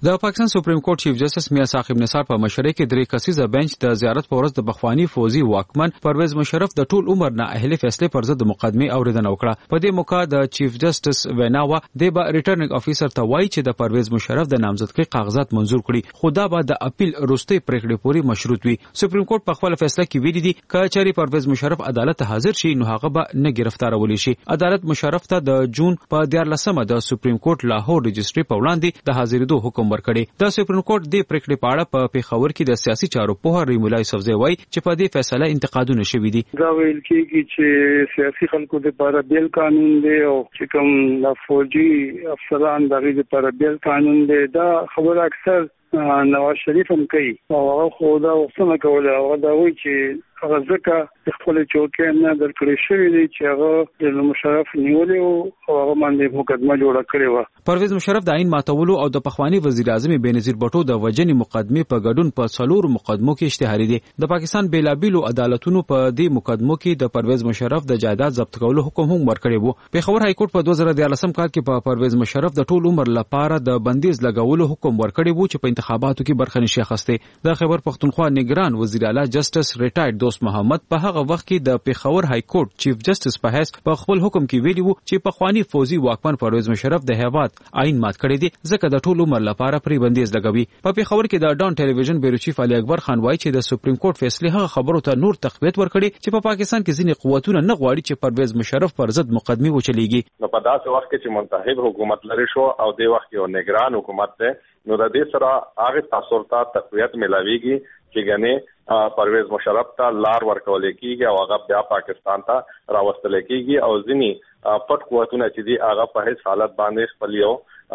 د پاکستان سپریم کورټ چیف جسټس میاں ثاقب نثار په مشرۍ کې درې کسیزه بنچ د زیارت په ورځ د بخوانی فوزي واکمن پرویز مشرف د ټول عمر نه اهلي فیصله پر ضد مقدمه اوریدنه وکړه. په دې موقع د چیف جسټس ویناوا د با ریټرنینګ افیسر ته وایي چې د پرویز مشرف د نامزدګۍ کاغذات منزور کړي، خو دا به د اپیل وروستۍ پریکړې پورې مشروط وي. سپریم کورټ په خپل فیصله کې ویلي دي چې چېرې پرویز مشرف عدالت ته حاضر شي نو هغه به نه گرفتارول شي. عدالت مشرف ته د جون په دیارلسمه د سپریم کورټ لاهور رجسټري په وړاندې د حاضرېدو حکم ورکړي. د سپریم کورټ د پریکړې په اړه په پیښور کې د سیاسي چارو پوهه ریمولا یوسفزی وایي چې په دې فیصله انتقادونه شوي دي. دا ویل کېږي چې سیاسي خلکو لپاره بیل قانون دی او چې کوم د فوجي افسران دغه لپاره بیل قانون دی. دا خبره اکثر نواز شریف هم کوي او هغه خو دا وسنه کوله او دا وایي چې هغه ځکه خپل چوکۍ نه درکړې شوې دي چې هغه د مشرف نیولې او هغه باندې مقدمه جوړه کړې و. پرویز مشرف د عین ماتولو او د پخوانی وزیر اعظم بېنظیر بټو د وجنې مقدمه په ګډون په څلور مقدمو کې اشتهاري دي. د پاکستان بیلابیلو عدالتونو په دې مقدمو کې د پرویز مشرف د جایداد ضبط کولو حکم هم ورکړی وو. پیښور های کورټ په دوه زره دیارلسم کال کې په پرویز مشرف د ټول عمر لپاره د بندیز لګولو حکم ورکړی وو چې په انتخاباتو کې برخه نشي اخیسته. د خیبر پختونخوا نگران وزیر اعلی جسټس ریټایرډ دوست محمد په هغه وخت کې د پیښور های کورټ چیف جسټس په حیث په خپل حکم کې ویلي وو چې پخوانی فوزي واکمن پرویز مشرف د هیواد عین مات کړی دی ځکه د ټول عمر لپاره پرې بندیز لګوي. په پیښور کې د ډان ټلویزیون بیرو چیف علي اکبر خان وایي چې د سپریم کورټ فیصله هغه خبرو ته نور تقویت ورکړي چې په پاکستان کې ځینې قوتونه نه غواړي چې پرویز مشرف پر ضد مقدمه وچلېږي. نو په داسې وخت کې چې منتخب حکومت لري شو او د وخت یو نگران حکومت ده نو د دې سره هغه تاثیرات تقویت ملاويږي چې ګنې پرویز مشرف ته لار ورکول کېږي او هغه بیا پاکستان ته راوستل کېږي او ځینی پټ قوتونه چې دي هغه په هیڅ حالت باندې خپل یو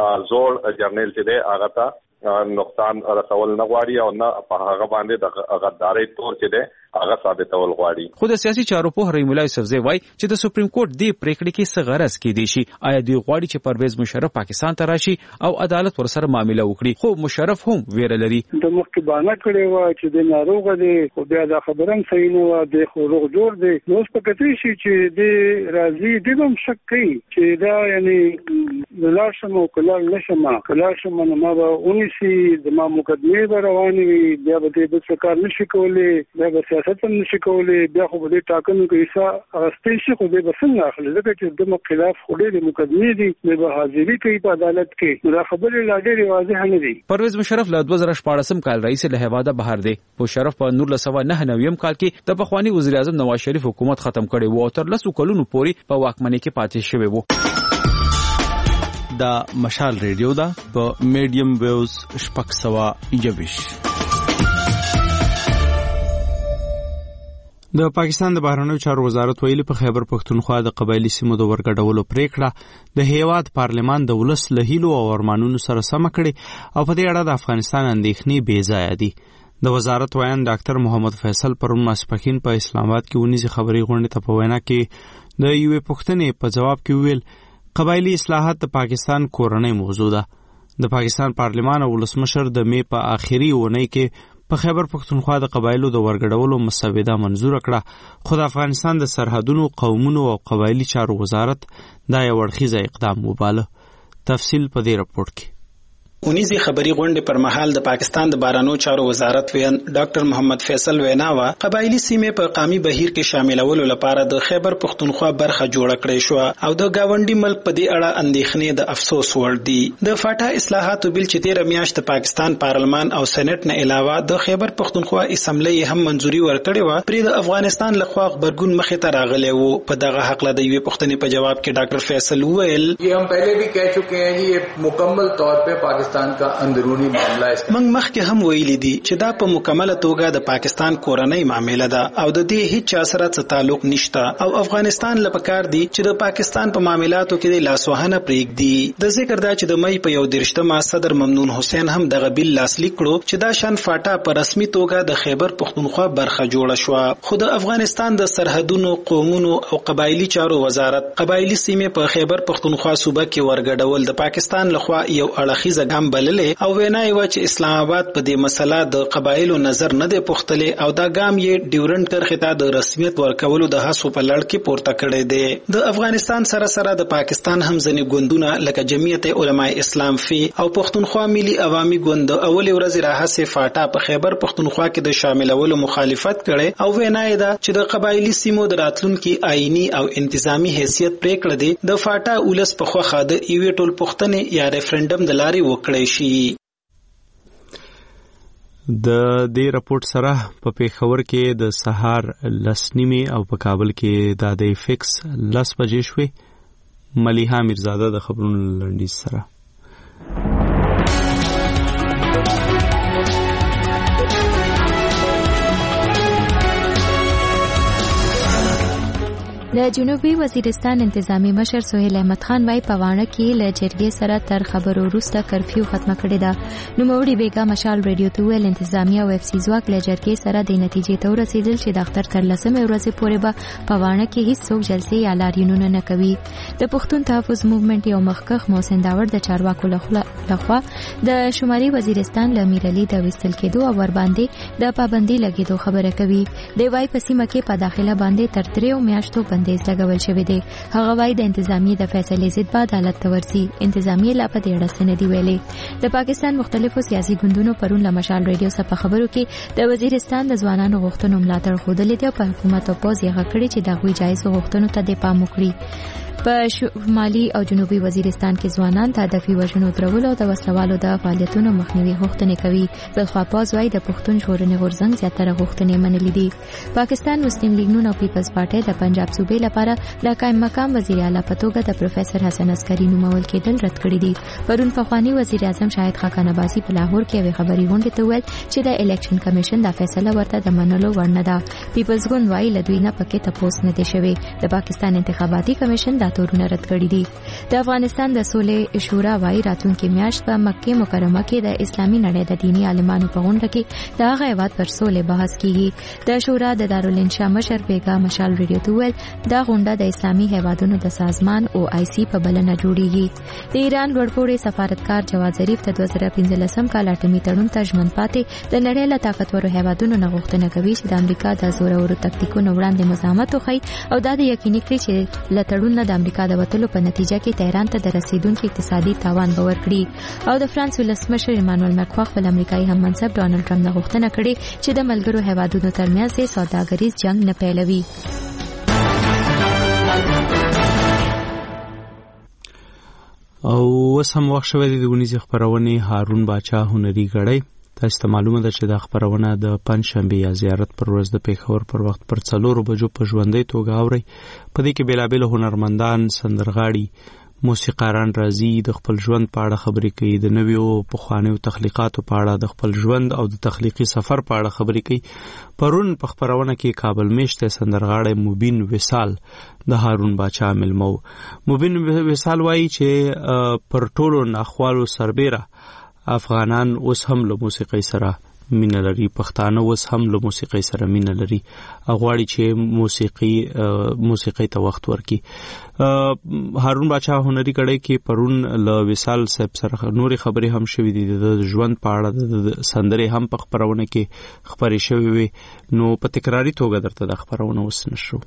زوړ جرنیل چې دی هغه ته نقصان رسول نه غواړي او نه په هغه باندې د غدارۍ تور چې دی هغه ثابتول غواړي. خو د سیاسي چارو په ریمولا یوسفزی وایي چې د سپریم کورټ د پریکړې کې څه غرض کې دی شي. آیا دوی غواړي چې پرویز مشرف پاکستان ته راشي او عدالت ورسره معامله وکړي؟ خو مشرف هم ویره لري. د مخکبانه کړي و چې د ناروغ دی خو بیا دا خبره هم صحیح نه و د خو روغ جوړ دی. نو اوس په کتري شي چې د راضي د هم شک کوي چې دا یعنی لاشم او کلال نشم کلال شم نو ما به اونیسی د ما مقدمه رواني بیا به د څه نشي کولې بیا به سیاست هم نشي کولې بیا خو به ټاکنو کې حصہ اغستې شي خو به څنګه اخلي ځکه چې د خلاف خو د مقدمه دي به حاضري کوي په عدالت کې. دا خبره لا ډېره واضحه نه دي. پرویز مشرف له دوه زره شپاړسم کال رئیس له هواده بهر دی. مشرف په نولس سوه نهه نوي کال کې د پخوانی وزیر اعظم نواز شریف حکومت ختم کړي وو او تر لسو کلونو پورې په واکمنۍ کې پاتې شوی وو. دا مشال ریډیو دا په میډیم ویوز شپږ سوه یوویش. د پاکستان د بهرنیو چارو وزارت ویلي په خیبر پختونخوا د قبایلی سیمو د ورګډولو پریکړه د هیواد پارلمان د ولس له هیلو او ارمانونو سره سم کړي او په دې اړه د افغانستان اندېښنې بې ځایه دي. د وزارت ویان ډاکټر محمد فیصل پرون ماسپښین په اسلام آباد کې ونیزي خبري غونډې ته په وینا کې د یوې پوښتنې په جواب کې ویل قبایلی اصلاحات د پاکستان کورنۍ موضوع ده. د پاکستان پارلمان او ولسمشر د می په آخري اونۍ کې په خیبر پختونخوا د قبایلو د ورګډولو مسوده منزور کړه خو د افغانستان د سرحدونو قومونو او قبایلی چارو وزارت دا یو اړخیزه اقدام وباله. تفصیل په دې راپورټ کې. اونیزي خبري غونډې پر مهال د پاکستان د بهرنیو چارو وزارت ویان ډاکټر محمد فیصل ویناوا قبایلی سیمې په قومي بهیر کې شاملولو لپاره د خیبر پختونخوا برخه جوړه کړې شو او د گاونډي ملک په دې اړه اندېښنې د افسوس وړ دي. د فاټا اصلاحاتو بل چې تیر میاشت د پاکستان پارلمان او سېنات نه علاوه د خیبر پختونخوا اسمبلی هم منځوري ورکړې و پر د افغانستان لخوا خبرګون مخې ته راغلی وو. په دغه حق له د یوې پوښتنې په جواب کې ډاکټر فیصل وویل یہ ہم پہلے بھی کہہ چکے ہیں یہ مکمل طور پہ پاکستان کا اندرونی معاملہ ہے. موږ مخکې هم ویلي دي چې دا په مکمله توګه د پاکستان کورنۍ معامله ده او د دې هیڅ چا سره څه تعلق نشته او افغانستان لپاره کار دی چې د پاکستان په معاملاتو کې د لاسوهنه پرېږدي. د ذکر دا چې د مې په یو دېرشتمه صدر ممنون حسین هم دغه بیل لاسلیک کړو چې دا شان فاټا په رسمي توګه د خیبر پختونخوا برخه جوړه شو. خو د افغانستان د سرحدونو قومونو او قبایلی چارو وزارت قبایلی سیمې په خیبر پختونخوا صوبه کې ورګډول د پاکستان لخوا یو اړخیزه ناکام بللې او وینا یې و چې اسلام آباد په دې مسله د قبایلو نظر نه دی پوښتلې او دا ګام یې ډیورنډ کرښې ته د رسمیت ورکولو د هڅو په لړ کې پورته کړی دی. د افغانستان سره سره د پاکستان هم ځینې ګوندونه لکه جمعیت علماء اسلام فی او پښتونخوا ملي عوامي ګوند د اولې ورځې راهیسې فاټا په خیبر پښتونخوا کې د شاملولو مخالفت کړي او وینا یې ده چې د قبایلی سیمو د راتلونکي آئینی او انتظامی حیثیت پریکړه دي د فاټا ولس په خوخه د یوې ټول پښتنې یا ریفرندم د لارې وکړی شي. د دې راپورټ سره په پیښور کې د سهار لس نیمې او په کابل کې د دې فکس لس بجې شوې. ملیحه میرزاده د خبرونو لنډیز سره. د جنوبي وزیرستان انتظامی مشر سہیل احمد خان وايي په وانه کې له جرګې سره تر خبرو وروسته کرفیو ختمه کړې ده. نوموړي بیګا مشال رادیو ته ویل انتظامیه او اف سی ځواک له جرګې سره د نتیجې ته ورسېدل چې د اختر تر لسمې ورځې پورې به په وانه کې هیڅ څوک جلسې یا لاریونونه نه کوي. د پښتون تحفظ موومېنټ یو مخکښ محسن داور د چارواکو لخوا د شمالي وزیرستان له امیر علي د وستل کېدو او ور باندې د پابندي لګېدو خبره کوي. دی وايي په سیمه کې په داخله باندې تر دریو میاشتو بندیز لګول شوی دی. هغه وايي د انتظامیه د فیصلې ضد به عدالت ته ورسي. انتظامیه لا په دې اړه څه نه دی ویلي. د پاکستان مختلفو سیاسي ګوندونو پرون له مشال ریډیو سره په خبرو کې د وزیرستان د ځوانانو غوښتنو ملاتړ ښودلې ده او په حکومت او پوز یې غږ کړی چې د هغوی جایز غوښتنو ته د پام وکړي. په شمالي او جنوبي وزیرستان کې ځوانان د هدفي وژنو درولو او د وسلوالو د فعالیتونو مخنیوي غوښتنې کوي. بلخوا پوز وايي د پښتون ژغورنې غورځنګ زیاتره غوښتنې منلې دي. پاکستان مسلم لیگ نون او پیپلز پارټي د پنجاب صوبې لپاره د قائم مقام وزیر اعلی په توګه د پروفیسور حسن عسکري نومول کېدل رد کړی دي. پرون پخوانی وزیر اعظم شاهد خاقان عباسي په لاهور کې یوې خبري غونډې ته ویل چې د الیکشن کمیشن دا فیصله ورته د منلو وړ نه ده. پیپلز ګوند وايي له دوی نه پکې تپوس نه دی شوی. د پاکستان انتخاباتي کمیشن دا تورونه رد کړی دي. د افغانستان د سولې شورا وايي راتلونکي میاشت په مکه مکرمه کې د اسلامي نړۍ د دینی عالمانو په غونډه کې د هغه هیواد پر سولې بحث کیږي. د شورا د دارالانشا مشر بیګا مشال ریډیو ته ویل دا غونډه د اسلامي هیوادونو د سازمان او آی سی په بلنه جوړیږي. د ایران لوړپوړي سفارتکار جواد ظریف د دوه زره پنځلسم کال اټومي تړون ته ژمن پاتې د نړۍ له طاقتورو هیوادونو نه غوښتنه کوي چې د امریکا د زورورو تکتیکونو وړاندې مزاحمت وکړي او دا د یقیني کړي چې له تړون نه د امریکا د وتلو په نتیجه کې تهران ته د رسیدونکو اقتصادي تاوان به ورکړي. او د فرانس ولسمشر ایمانوئل ماکرون خپل امریکایي هم منصب ډونالډ ټرمپ نه غوښتنه کړې چې د ملګرو هیوادونو ترمنځ د سوداګریز جنگ نه پیلوي. او اوس هم وخت شوی دی د ونیزې خپرونې هارون باچا هنري غړی. تاسو ته معلومه ده چې دا خپرونه د پنځشنبې یا زیارت پر ورځ د پیښور پر وخت پر څلورو بجو په ژوندۍ توګه اورئ. په دې کې بېلابېل هنرمندان، سندرغاړي، موسیقاران راځي، د خپل ژوند په اړه خبرې کوي، د نویو پخوانیو تخلیقاتو په اړه، د خپل ژوند او د تخلیقي سفر په اړه خبرې کوي. پرون په خپرونه کې کابل میشته سندرغاړی مبین وصال د هارون باچا ملمو. مبین وصال وایي چې پر ټولو ناخوالو سربیره افغانان اوس هم له موسیقۍ سره مینه لري، پښتانه اوس هم له موسیقۍ سره مینه لري، غواړي چې موسیقي موسیقۍ ته وخت ورکړي. هارون باچا هنري کړي کې پرون له وصال صاحب سره نورې خبرې هم شوې دي، د ژوند په اړه د سندرې هم په خپرونه کې خبرې شوې وي. نو په تکراري توګه درته د خپرونه اوس نشو.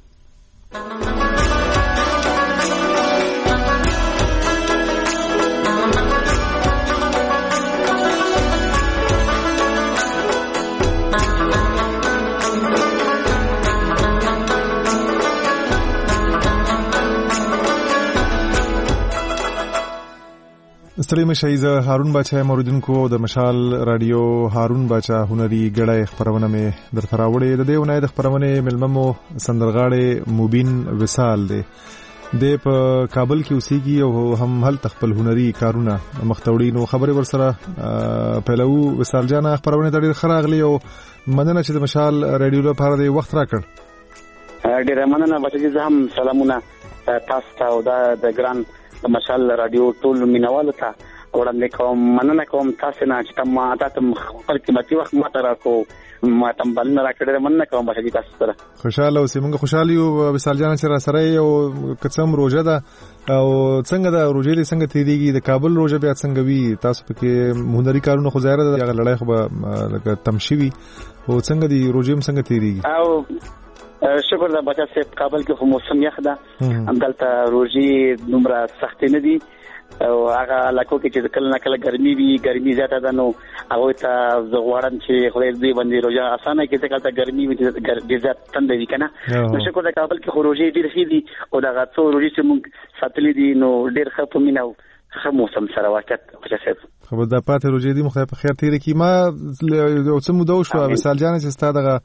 ستړي مشئ. زه هارون باچا موریدونکو د مشال رادیو هارون باچا هنري غړی خپرونه مې درته راوړې. د دې ونې د خپرونې ملممو سندرغاړی مبین وصال دی. د په کابل کې اوسېږي او هم هلته خپل هنري کارونه مختوړي. نو خبرې ورسره پیلو. وصال جان خپرونه ته ډېر ښه راغلی او مننه چې د مشال رادیو لپاره د وخت راکړ. ډېر مننه بچي. زه هم سلامونه تاسو ته او د ګران د مشال رادیو ټول مینوالو ته وړاندې کوم. مننه کوم تاسو نه چې تم ما تاسو خپل قیمتي وخت ما ته راکو ما تم بلنه راکړه. مننه کوم بچی تاسو سره خوشاله اوسې. موږ خوشاله یو وصال جان چې را سره یو قسم روزه ده او څنګه دا روزه دې څنګه تیریږي د کابل روزه بیا څنګه وی تاسو پکې هنري کارونه خو ظاهر ده هغه لړۍ خو به تمشي او څنګه دی روزه هم څنګه تیریږي؟ او شکر ده بچا صاحب کابل کې خو موسم یخ ده همدلته روزي دومره سخت نه دي او هغه علاقو کې چې کله نه کله ګرمي وي ګرمي زیاته ده نو هغه ته زغوارم چې خو دې باندې روزه اسانه کې ځکه ته ګرمي وي د زیات تند وي کنه. نو شکر ده کابل کې خو روزي ډېر ښه دي او دا غاڅو روزي چې موږ ساتلې دي نو ډېر ښه په مینه او ښه موسم سره واقعیت بچا صاحب. خو دا پاتې روزي دي مخه په خیر تیر کی ما یو څه مو دا شو مثال جان چې ستاسو دغه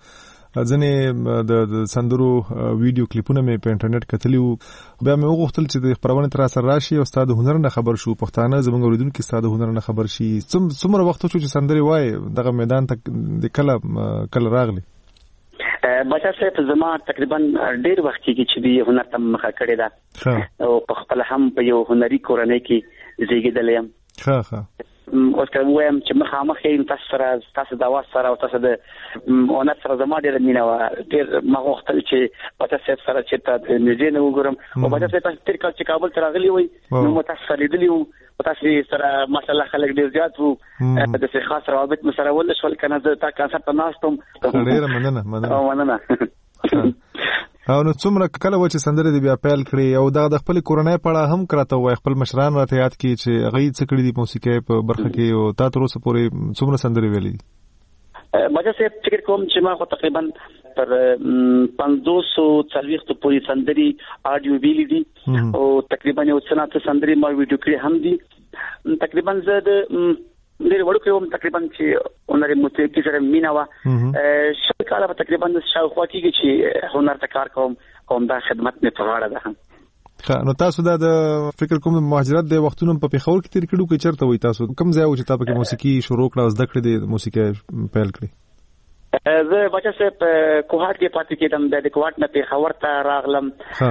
ځنې د سندرو ویډیو کلیپونه مې په انټرنیټ کتلی وو بیا مې وغوښتل چې د خبرونه تر سره راشي او ستاسو هنر نه خبر شو پښتانه زموږ اوریدونکو ستاسو هنر نه خبر شي څومره وخت شو چې سندري وای دغه میدان ته د کله کله راغلی؟ بچا صاحب زما تقریبا ډیر وخت کې چې دی هنر ته مخه کړی دا او په خپل هم په یو هنري کورنۍ کې زیږیدل یم. ښه ښه اوس کوم وایم چې مخامخ یې تاسو سره تاسو د واس سره او تاسو د هنر سره زما ډیر مینه و ډیر ما غوښتل چې بچا صاحب سره چې تاسو نږدې نه وګورم او بچا صاحب تر کله چې کابل ته راغلی وي نو متاسف لیدلی وو تاسو سره ماشاءالله خلک ډیر زیات وو د څه خاص روابط مسره ول شول کنه زه تا کانسرت ته ناستم. ډیر مننه مننه مننه. او نو څومره کله و چې سندره دی بیا پیل کړی او دا د خپل کورنۍ پړه هم کراته وای خپل مشران راته یاد کی چې هغه څه کړی دی موسیقي په برخه کې او تا تر اوسه پورې څومره سندره ویلي؟ بچا صاحب فکر کوم چې ما خو تقریبا پر پنځوس څلوېښت پورې سندري آډیو ویلي دي او تقریبا یو څه نه سندري ما ویډیو کړی هم دي. تقریبا زه د ډېر وړو کوم تقریبا چې هنري موسیقي سره مینا وا شل کاله په تقریبا شاوخوا کې چې هنر ته کار کوم کوم دا خدمت نه پغاړه ده. ښه نو تاسو دا د فکر کوم مهاجرت د وختونو په پیښور کې تیر کړو کې چرته وای تاسو کوم ځای و چې تاسو په موسیقي شروع کړه زده کړې د موسیقي پیل کړې؟ زه بچا صاحب کوهات کې پاتې کېدم د کوهات نه پیښور ته راغلم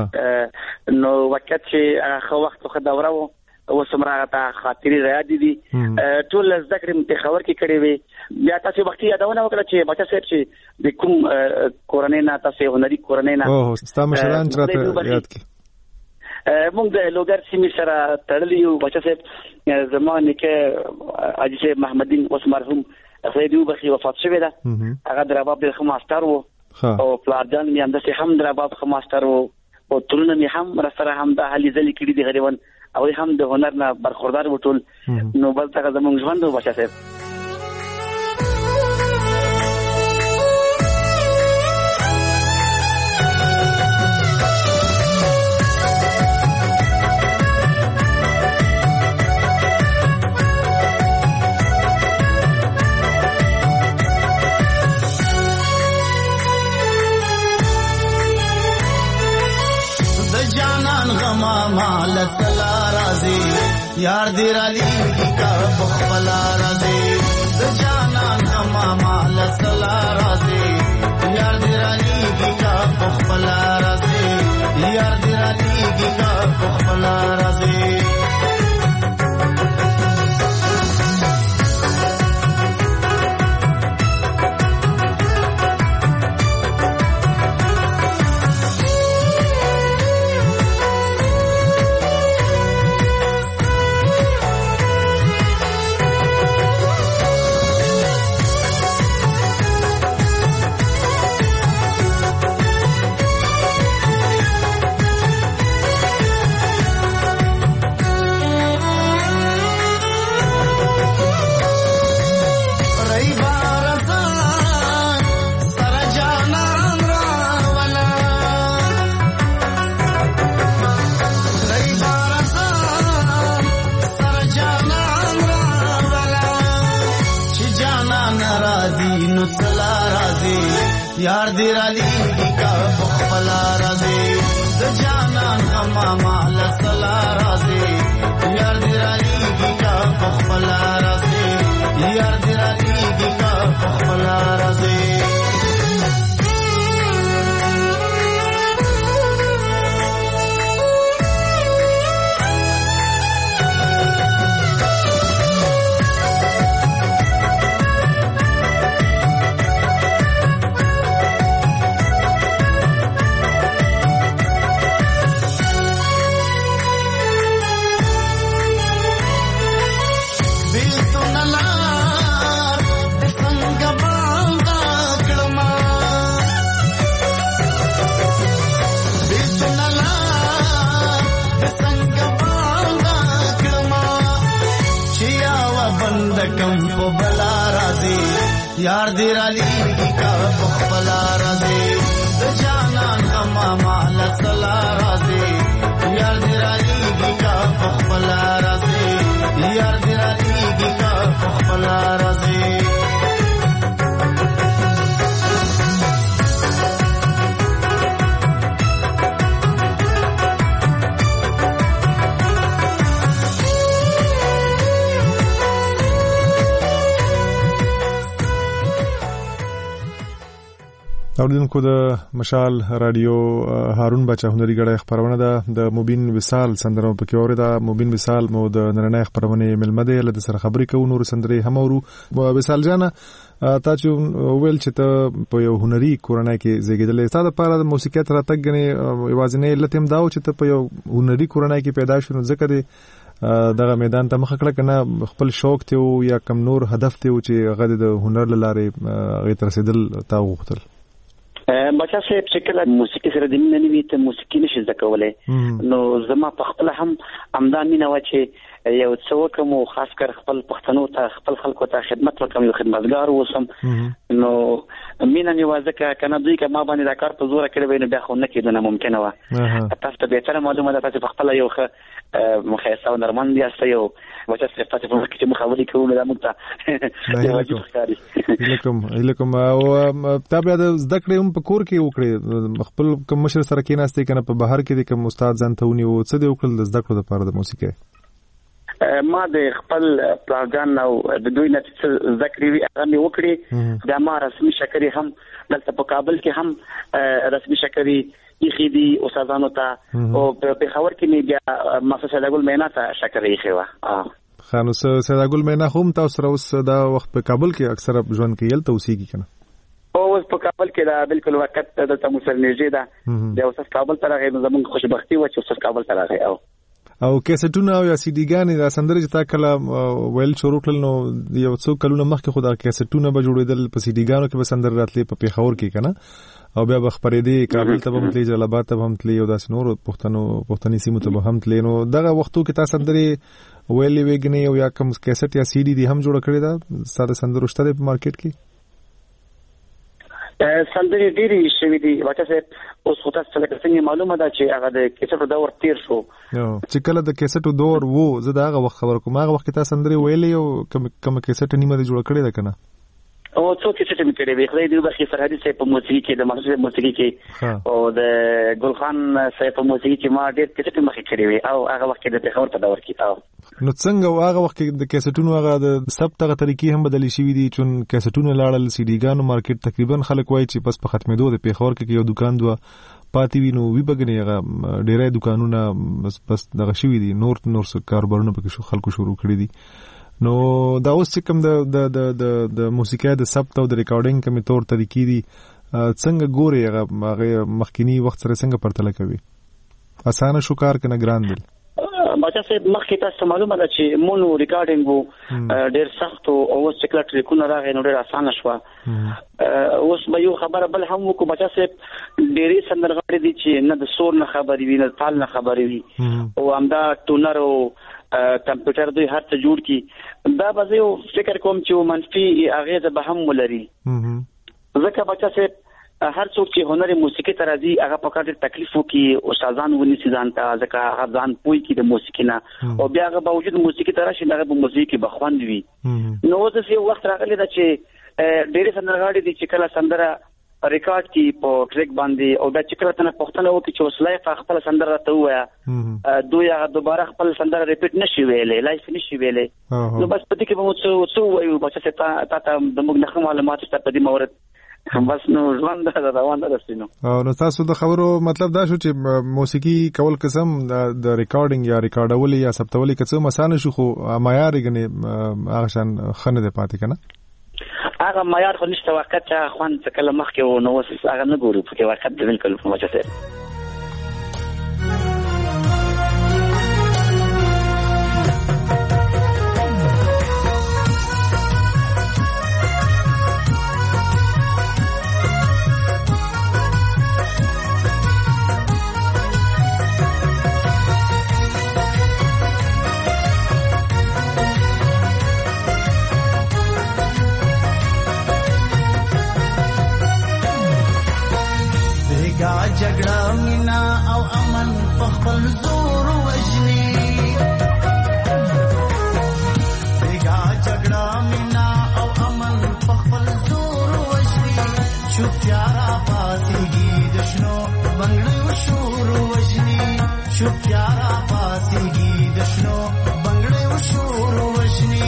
نو وخت چې خو وخت خو دا ورو او سمراغه ته خاطري را دي دي ټول ذکر متخور کې کړي وي بیا تاسو وختي یادونه وکړه چې بچا صاحب چې د کوم کورنۍ نه تاسو هنري کورنۍ نه او ستاسو مشران چرته یاد کی موږ د لوګر سیمې سره تړلی یو بچا صاحب زمانه کې اجي محمدین اوس مرحوم خیدو بخي وفات شوی ده هغه درباب د خماستر وو او پلارجان می اندسه هم درباب خماستر وو او ترونه می هم سره هم د حالي ځلې کړي دي غریوان او هم د هنر نه برخوردار وټول نو بل څنګه زموږ ژوند وبچا صاحب. یار دی رالی کا بخلا رازی د جانان ماما لسلا رازی یار دی رالی کا بخلا رازی یار دی رالی کا بخلا رازی یار دی رالی کا بخلا رازی د جانان ماما لسلا رازی یار دی رالی کا بخلا رازی یار دی رالی کا بخلا رازی یار دی را لیږي کا خپل راځي د جانان اما مال سلا راځي یار دی را لیږي کا خپل راځي یار دی را لیږي کا خپل راځي اوریدونکو د مشال رادیو هارون بچا هنري غړې خبرونه ده د مبین وصال سندره په کې اوري دا مبین وصال مو د نړۍ خبرونه ملمده له سره خبرې کوو نور سندري هم اورو وصال جانا تا چې ویل چې ته په یو هنري کورنۍ کې زیږیدلې ستاسو لپاره د موسیقۍ تر تګنې یوازینې علت هم داو چې ته په یو هنري کورنۍ کې پیدا شې نو ځکه دغه میدان ته مخ کړه کنه خپل شوق ته یا کم نور هدف ته چې هغه د هنر لاره غي تر رسیدل تا وغوښتل بچا صاحب چې کله موسیقي سره د مینې وی ته موسیقي نشي زکولای نو زما په خپل هم امدا مینه و چې یو څوک مو خاص کر خپل پښتنو ته خپل خلکو ته خدمت وکم یو خدمتګار وسم نو مینه مې وازکه کنه دوی که ما باندې دا کار په زور کړی ویني بیا خو نه کېدو نه ممکنه و تاسو ته به تر معلومه ده تاسو په خپل یو مخیسه او نرمن یاست یو بچا صاحب تاسو په کې مخاولي کوو دا موږ ته الکم الکم او تابع د زده کړې هم په کور کې وکړي خپل کوم مشر سره کې ناستې کنه په بهر کې د کوم استاد ځانتونی او څه دی وکړل د زده کړو لپاره د موسیقۍ ما د خپل پلانجان او د دوی نتیجه ذکر وی هغه مې وکړي د ما رسمي شکرې هم دلته په کابل کې هم رسمي شکرې یې دي استادانو ته او په خبر کې مې بیا مؤسسه سیداګل مینا ته شکرې خوا خانو سیداګل مینا هم تاسو سره اوس دا وخت په کابل کې اکثر ژوند کوي تل توسيږي کنه او اوس په کابل کې دا بالکل وخت د تمثيل نږدې ده د اوس کابل ته راغی نو زموږ خوشبختي و چې اوس کابل ته راغی او او کیسټونه او یا سی ډي ګانې دا سندره چې تا کله ویل شروع کړل نو یو څو کلونه مخکې خو دا کیسټونه به جوړېدل په سی ډي ګانو کې به سندره راتلې په پیښور کې کنه او بیا به خبرېدې کابل ته به متلې جلال آباد ته به متلې او داس نور پښتنو پښتني سیمو ته به هم تلې نو دغه وختو کې تا سندره ویلې وګنې او یا کوم کیسټ یا سی ډي دي هم جوړ کړی دا ساده سندره شته په مارکیټ کې سندري ډېری شوې دي واټه سه اوس خو تاسو ته څنګه معلومه ده چې هغه د کیسټو دور تیر شو چې کله د کیسټو دور وو زه دا هغه وخت خبر کوم هغه وخت تاسو سندري ویلې او کوم کوم کیسټ نیمه جوړ کړی ده کنه او څو کیسټ مې کړې وي خدای دې وبخښي فرهادي صاحب په موسیقي کې د مخصوص موسیقي کې او د ګلخان صاحب په موسیقي کې ما ډېر کیسټ مخې کړې وي او هغه وخت د پیښور په دور کې او نو څنګه هغه وخت د کیسټونو هغه د ثبت غو طریقې هم بدلې شوې دي چې کیسټونو لاړل سی ډي ګانو مارکیټ تقریبا خلک وایي چې بس په ختمېدو د پیښور کې یو دکان دوه پاتې وینو وی بګنی هغه ډېرای دکانونه بس بس دغه شوې دي نور نور څه کاروبارونه پکې شو خلکو شروع کړی دي نو دا اوس چې کوم د د د د موسیقۍ د ثبت او د ریکارډینګ کوم تور طریقې دي څنګه ګوري هغه مخکینی وخت سره څنګه پرتله کوي اسانه شو کار کنه ګران دی بچا صاحب مخکې تاسو معلومه ده چې مونو ریکارډینګ وو ډېر سخت او اوس چې کله ټریکونه راغی نو ډېر اسانه شو اوس به یو خبره بل هم وکړو بچا صاحب ډېری سندرغاړي دي چې نه د سور نه خبري وي نه تال نه خبري وي او همدا ټونر او کمپیوټر دوی هر څه جوړ کی دا به یو فکر کوم چې منفي اغیزه به هم ولري ځکه بچا صاحب هر څوک چې هنر موسیقي ته راځي هغه په کار تکلیف وکي او استادان ونیسي ځان ته ځکه هغه ځان پوي کی د موسیقي نه او بیا هغه باوجود موسیقي ته راشي هغه په موسیقي بخوند وي نو اوس یو وخت راغلی دا چې ډېر سندرغاړي دي چې کله سندره ریکارډ کی په ټریک باندې او دا چې کله تنه پښتنه وکړي چې وسلای په خپل سندره ته وایا دوی هغه دوباره خپل سندره ریپیټ نشي ویلې لایف نشي ویلې نو بس پدې کې به مو څه څه وایو بچا ته تا ته د موږ نه معلومات ته په دې مورد بس نو ژوند دا روان ده دستینو نو تاسو د خبرو مطلب دا شو چې موسیقي کول قسم د ریکارډینګ یا ریکارډول یا ثبتول کڅو مسانه شو خو معیار غني هغه شان خنه ده پاتې کنه هغه معیار خو نشته وخت چې خوان څه کله مخکې و نو وس هغه نه ګورو په وخت د بالکل په مچه سره پاسیږي د شنو بنگړیو شور وشني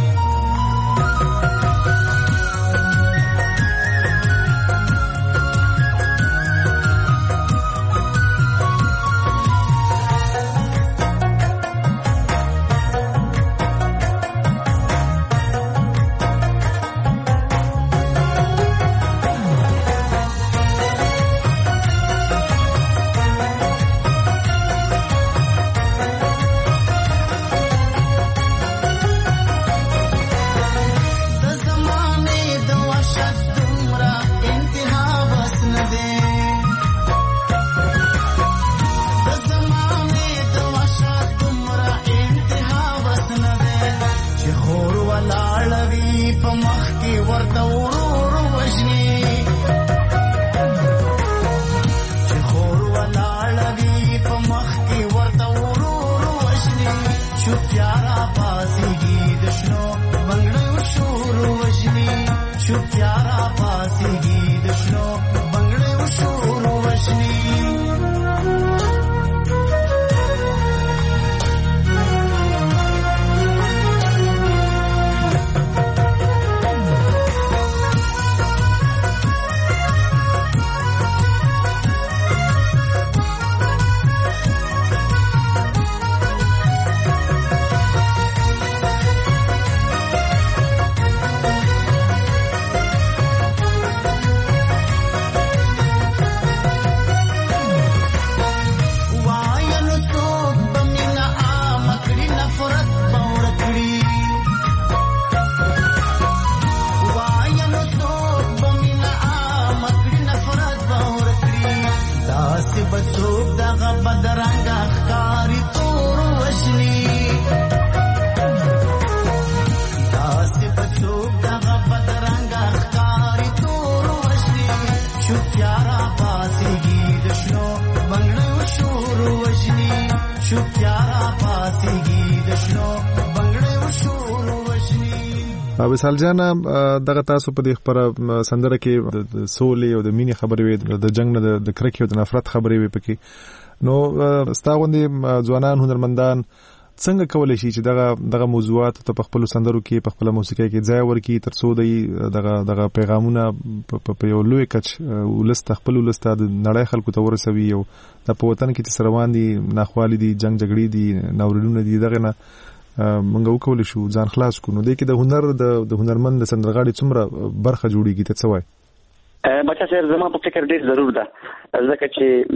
وصال جان دغه تاسو په دې خبره سندره کې د سولې او د مینې خبرې وي د جنگ نه د کرکې او د نفرت خبرې وي پکې نو ستاغوندې ځوانان هنرمندان څنګه کولای شي چې دغه دغه موضوعات ته په خپل سندرو کې په خپل موسیقۍ کې ځای ورکړي ترڅو د دغه دغه پیغامونه په یو لوی کچ ولست خپل ولست د نړۍ خلکو ته ورسوي او د په وطن کې چې سروان دي ناخوالي دي جنگ جګړې دي ناورینونه دي دغه نه منګه وکول شو ځان خلاص کو نو د کې د هنر د هنرمند د سندرغاړي څومره برخه جوړیږي ته څه وای بچا سره زما په فکر ډیر ضرور ده ځکه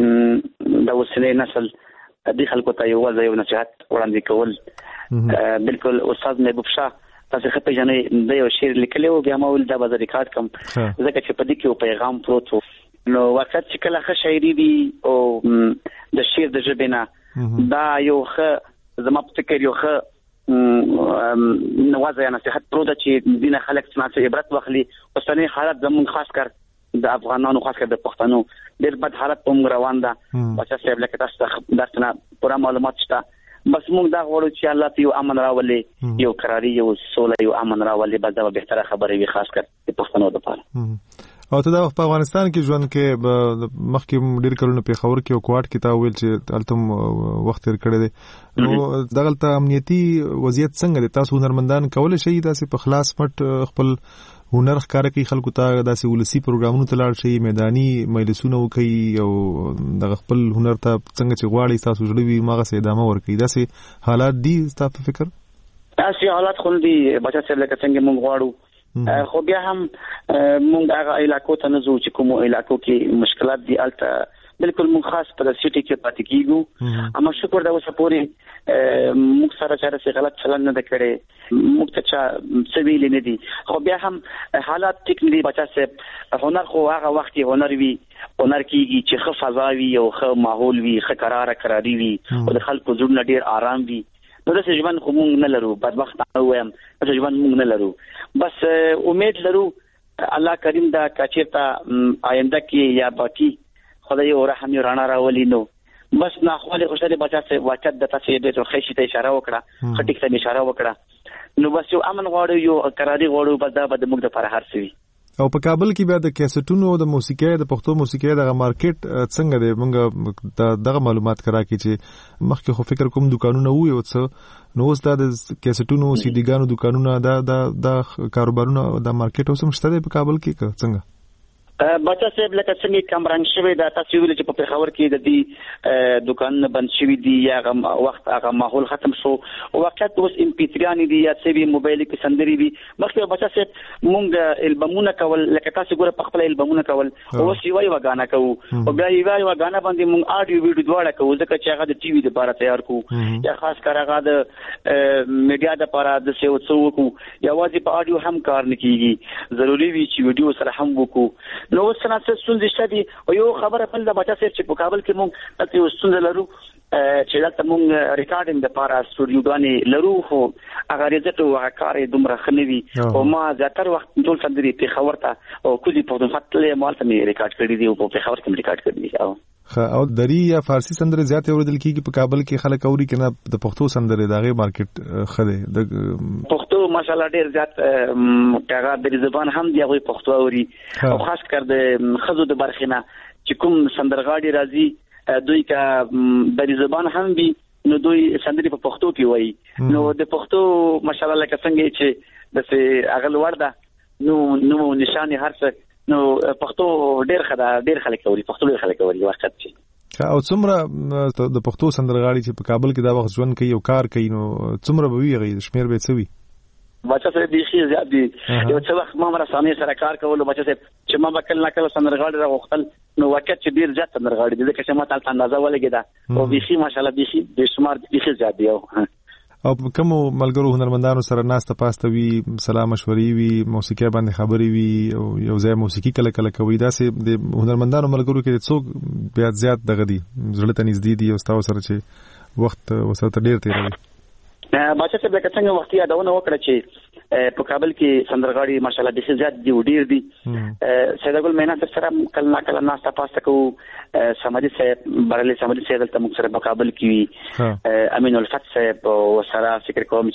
چې د اوسنۍ نسل د خلکو ته یو ځای یو نصيحت وړاندې کول بالکل استاد محبوب شاه تاسو خپل جنې د یو شعر لیکلی او بیا ما ول دا به ریکارډ کوم ځکه چې په دې کې یو پیغام پروت وو نو وخت چې کله ښه شاعري وي او د شعر د ژبې نه دا یو ښه زما په فکر یو ښه نوازه یا نصیحت پروده چې دینه خلک څنګه عبرت واخلي اوسنۍ حالت زمون خاص کر د افغانانو خاص کر د پښتنو ډېر بد حالت په روان ده بچا صاحب لکه تاسو درته پوره معلومات شته بس موږ دا غواړو چې الله ته یو امن راولي یو قراري یو سوله یو امن راولي بس دا به تر خبرې وي خاص کر د پښتنو لپاره او ته دا په افغانستان کې ژوند کې مخکې ډیر کلونه په خبر کې او کوارټ کې تا ویل چې التم وخت تیر کړی دی نو دغلته امنیتي وضعیت څنګه دی تاسو هنرمندان کولای شئ داسې په خلاص مټ خپل هنر ښکار کوي خلکو ته داسې ولسی پروګرامونو ته لاړ شي میداني مجلسونه وکړي او د خپل هنر ته څنګه چې غواړي تاسو جوړوي ماغه سي ادامه ورکړي داسې حالات دي تاسو په فکر داسې حالات خو دي بچا سره لکه څنګه موږ غواړو خو بیا هم مونږ هغه علاقو ته نه ځو چې کوم علاقو کې مشکلات دي الته بالکل مونږ خاص په سټي کې پاتې کیږو اما شکر دا اوسه پوری مونږ سره چې غلط چلن نه کړي مونږ ته چې سویل نه دي خو بیا هم حالات ټیک نه دي بچا سه هنر خو هغه وخت هنر وی هنر کیږي چې ښه فضا وي او ښه ماحول وي ښه قرار قراری وي او د خلکو ژوند ډیر آرام وي نو د ژوند خو مونږ نه لرو بدبخت نه وایم د ژوند مونږ نه لرو بس امید لرو الله کریم دا کچېتا آینده کې یا باقی خدای او رحم یې رانا راولي نو بس نه خپل خوشاله بچا څه واچت د تاسو دې ته خیشي ته اشاره وکړه خټیک ته اشاره وکړه نو بس یو امن غواړو یو قراری غواړو بس دا به موږ د فرهار سوي او په کابل کې بیا د کیسټونو د موسیقي د پښتو موسیقي د مارکیټ څنګه دی موږ دغه معلومات کرا کی چې مخکې خو فکر کوم دکانونه وي او څه نو اوس د کیسټونو سي ډي ګانو دکانونه دا د د کاروبارونو د مارکیټ اوس هم شته په کابل کې څنګه بچا صاحب لکه څنګه کمرنګ شوی دا تاسو ویل چې په پیښور کې د دې دکان بند شوی دی یا وخت هغه ماحول ختم شو وخت اوس ام پی تھری دی یا سی وی موبایل کې سندري وی مخکې بچا صاحب مونږ البمونه کول لکه تاسو ګوره په خپل البمونه کول اوس یو یو غانا کوو او بیا یو یو غانا باندې مونږ اډیو ویډیو دواړه کوو ځکه چې هغه د ټي وي لپاره تیار کوو یا خاص کر هغه د میډیا لپاره د څه وڅو کوو یا واځي په اډیو هم کار نه کیږي ضروری وی چې ویډیو سره هم وکړو نو څنګه څه ستونزې دي او یو خبره بل د بچا صاحب چې په کابل کې مونږ تاسو یو ستونزه لرو چې دا مونږ ریکارډینګ لپاره سټوډیوګانې لرو خو هغه رزټو هغه کارې دومره خنوي او ما زیاتره وخت ټول سندري په خبر ته او کوزي په خپل مال ته مې ریکارډ کړی دی او په خبر کې مې ریکارډ کړی دی او او دری یا فارسی سندره زیات اوریدل کیږي په کابل کې خلک اوري کنه د پښتو سندره دغه مارکیټ خده د پښتو ماشاءالله ډیر زیات کاغه د زبان هم دی غوي پښتو اوري او خاص کر د خزو د برخنه چې کوم سندرغاړي راځي دوی کا د زبان هم وي نو دوی سندري په پښتو کې وایي نو د پښتو ماشاءالله لکه څنګه چې د څه اغل ورده نو نو نشانه هر څه نو پښتو ډیر خدا ډیر خلک اوري پښتو ډیر خلک اوري وخت چې او څومره د پښتو سندرغاړي چې په کابل کې دا وخت ژوند کوي او کار کوي نو څومره به وي شمیر به څه وي بچا سره د شي زیات دي یو څه وخت ما مر سامي سره کار کول بچا سره چې ما وکړ نه کله سندرغاړي راغختل نو وخت چې ډیر زیات سندرغاړي دي چې ما تعال اندازه ولګیدا او بيخي ماشاءالله بيخي د شمار بيخي زیات دی او کوم ملګرو هنرمندانو سره ناسته پاسته وی سلام مشوري وی موسیقي باندې خبري وی او یو ځای موسیقي کله کله کوي دا سه د هنرمندانو ملګرو کې څوک بیا زیات دغه دي زړه ته نږدې دي او تاسو سره چې وخت وسره ډیر تیروي بچا صاحب لکه څنګه وختي یادونه وکړه چې په کابل کې سندرغاړي ماشاءالله د زیات دی ډیر دي سید ګل مینا سره کله کله ناستا پاسته کو سمادي صاحب برلي سمادي صاحب ته موږ سره په کابل کې امین الفت صاحب او سره فکر کوم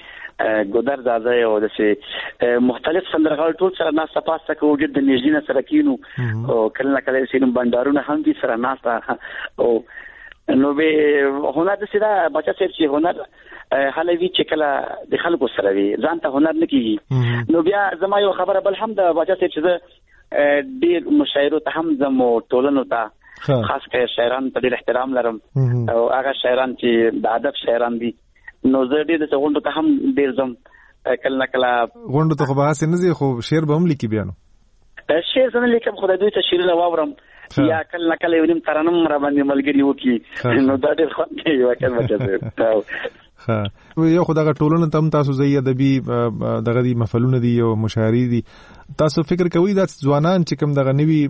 چې ګودر زاده او د مختلف سندرغاړي ټول سره ناستا پاسته کو د نږدې سره کینو او کله کله سینم بندارونه هم دي سره ناستا او نو به هنر د سره بچا صاحب چې هنر حالوي چې کله د خلکو سره وي ځان ته هنر نه کیږي نو بیا زما یو خبره بل هم د بچا صاحب چې ډیر مشاعرو ته هم زمو ټولنو ته خاص کر شاعران ته ډیر احترام لرم او هغه شاعران چې د ادب شاعران دي نو زه ډیر د غونډو ته هم ډیر زم کله کله غونډو ته خو به حسین نه خو شعر به هم لیکي بیانو شعر زنه لیکم خدای دوی ته شعرونه واورم یا کله کله ونیم ترانم را باندې ملګری وکي نو دا ډیر خوند کوي وکړ مچته ها یو خدای ټولنه تم تاسو زی ادبي دغه دي مفعلونه دي او مشاعري دي تاسو فکر کوئ دا ځوانان چې کوم دغه نوي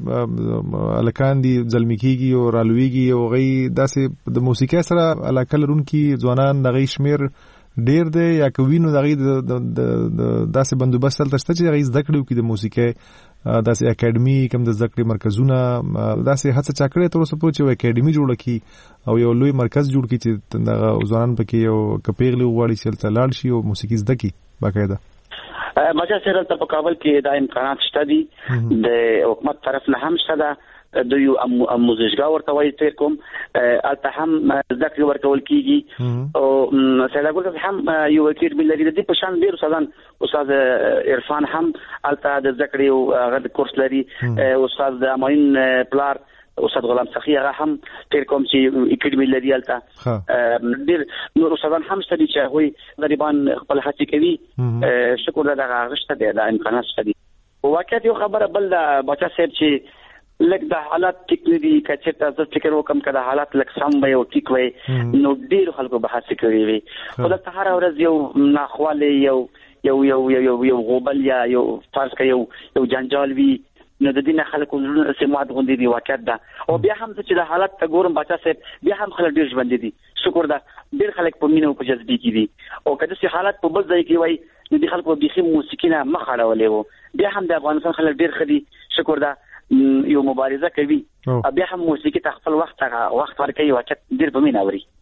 الکان دي ځلمیکيږي او رالويږي او غي داسې د موسیقي سره علاقه لرونکي ځوانان دغه شمیر ډیر دی یا کوینو دغه د داسې بندوبست تل تشته چې غي زده کړو کې د موسیقي داسې اکیډمي کوم د زده کړې مرکزونه داسې هڅه چاکړې تر اوسه پورې چې اکیډمي جوړه کی او یو لوی مرکز جوړ کی چې دغه ځوانان پکې یو کپیغلی وغواړي چې تل لاړ شي او موسیقي زده کی باقاعده مجا سره په کابل کې د امکانات شته دي د حکومت طرف نه هم شته د یو اموزشګا ورته وایي تر کوم الته هم ذکر ورکول کیږي او سیداګل هم یو وکیل بلری د په شان ډیر استادان استاد عرفان هم الته د ذکر یو غد کورس لري استاد د امین پلار استاد غلام سخی هغه هم تر کوم چې اکیډمي لري الته ډیر نور استادان هم ستدي چې هغه غریبان خپل هڅه کوي شکر دغه غشته د امکانات شته دي واقعیت یو خبره بل د بچا صاحب چې لکه د حالات ټیک نه دي کچې تاسو فکر وکم کړه حالات لکه سم وي او ټیک وي نو ډیر خلکو به حاسه کوي وي خو د سهار ورځ یو ناخواله یو یو یو یو یو غوبل یا یو فرض کوي یو یو جنجال وي نو د دې نه خلکو زړه سمات غوندي دی واقعیت ده او بیا هم چې د حالات ته ګورم بچا صاحب بیا هم خلک ډیر ژوند دي شکر ده ډیر خلک په مینه او په جذبې کې دي او کله چې حالات په بل ځای کې وای نو د خلکو به خې موسیقي نه مخ اړولې وو بیا هم د افغانستان خلک ډیر خدي شکر ده یو مبارزه کوي بیا هم موسیقي ته خپل وخت وخت ورکوي واقعیت ډیر په مینه اوري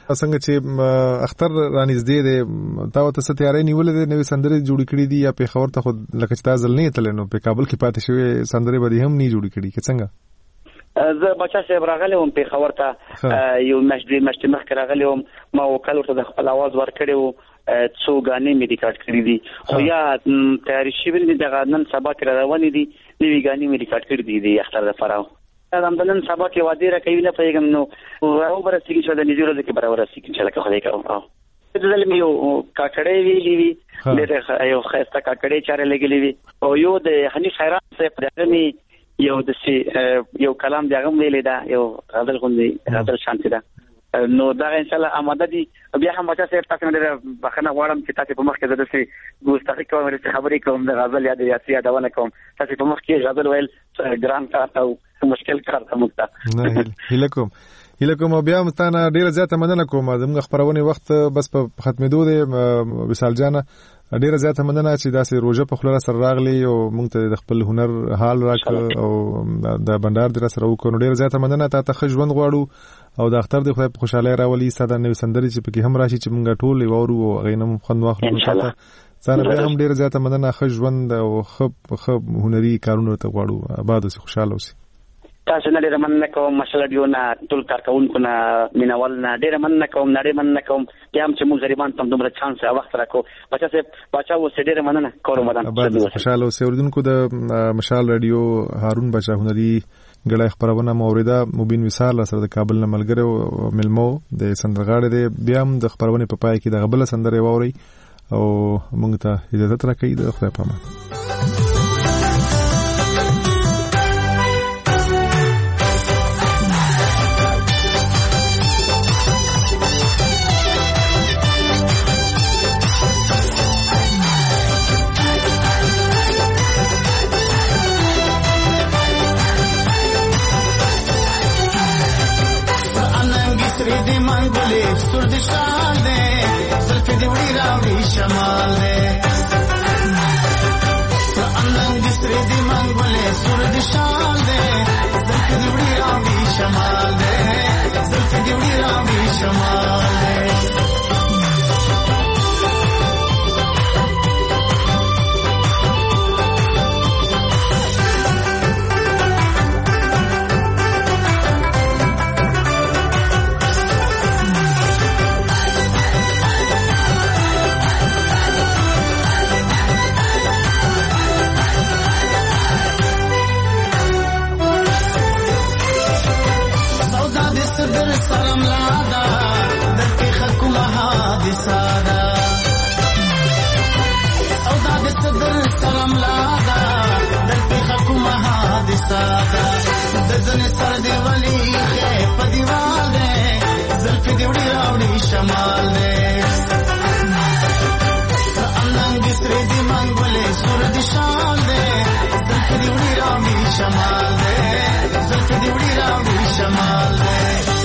څنګه چې اختر رانږدې دی تا ته څه تیاری نیولې ده نوې سندرې جوړې کړې دي یا پیښور ته خو لکه چې تا ځل نه تللی نو په کابل کې پاتې شوې سندرې به دې هم نه جوړې کړي که څنګه؟ زه بچا صاحب راغلی وم پیښور ته یو میاشت دوې میاشتې مخکې راغلی وم ما وکل ورته د خپل اواز ورکړی و څو ګانې مې ریکارډ کړي دي خو یا تیارې شوي دي دغه نن سبا کې را روانې دي نوي ګانې مې ریکارډ کړي دي د اختر دپاره همدا نن سبا کې وعدې راکوي نه پوهېږم نو راوبرسېږي چې د نږدې ورځو کې به راورسېږي انشاءالله که خدای کوم ځل مې یو کاکړۍ ویلي وي ډېرې یو ښایسته کاکړۍ چارې لګلې وي او یو د حنیف خیرات صاحب د هغه مې یو داسې یو کلام د هغه هم ویلی ده یو غزل غوندې غزل شانتې ده نو دغه انشاءالله آماده دي بیا هم بچا صاحب تاسو نه ډېره بخښنه غواړم چې تاسو په مخ کې زه داسې ګوستاخي کوم داسې خبرې کوم د غزل یا د یاسي یادونه کوم تاسو په مخ کې غزل ویل ګران کار او مشکل کار ته موږ ته نه هیله کوم هیله کوم بیا هم ستانه ډیره زیاته مننه کوم زموږ خبرونه وخت بس په ختمېدو دی وصال جانه ډیره زیاته مننه چې داسې روزه په خلل سره راغلی او موږ ته د خپل هنر حال راک او د بندر در سره وکړو ډیره زیاته مننه ته ته ژوند غواړو او د اختر د خدای په خوشاله راولي ستاسو نوې سندرې چې پکې هم راشي چې موږ ټول وورو او غینم خوند واخلو ان شاء الله څنګه به هم ډیره زیاته مننه ښه ژوند او ښه ښه هنري کارونه ته غواړو آباد اوسئ خوشاله اوسئ تاسو نه ډېره مننه کوم مشله ډیو نه ټول کارکونکو نه مینوال نه ډېره مننه کوم نړۍ مننه کوم بیا هم چې موږ غریبان ته دومره چانس او وخت راکو بچا صاحب بچا اوس ډېره مننه کوم مدام خوشاله اوسئ اوریدونکو د مشال رادیو هارون بچا هنري ګړی خبرونه موریده مبین وصال سره د کابل نه ملګری او ملمو د سندرغاړي دی بیا هم د خبرونه په پای کې د غبل سندرې ووري او موږ ته اجازه راکړئ د خدای په امان سرد شال دے زلف دیوڑی راوڑی شمال دے اننگ سری دی منگولے سرد شال دے زلف دیوڑی راوڑی شمال دے زلف دیوڑی راوڑی شمال دے شمال دے اننگ سری دی منگولے سرد شال دے زلف دیوڑی راوڑی شمال دے زلف دیوڑی راوڑی شمال دے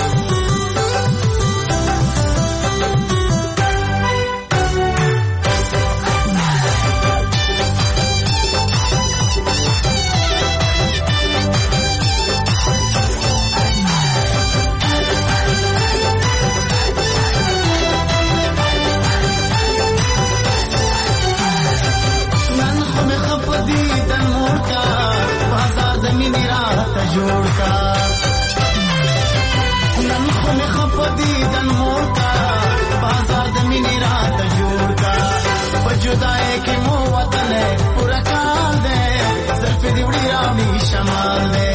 جوړ کا نن خو مې خپدي دن مور کا بازار د مینې رات جوړ کا په جدای کې مو وطن پورا کال دے زلف دی وړي راوي شمال دے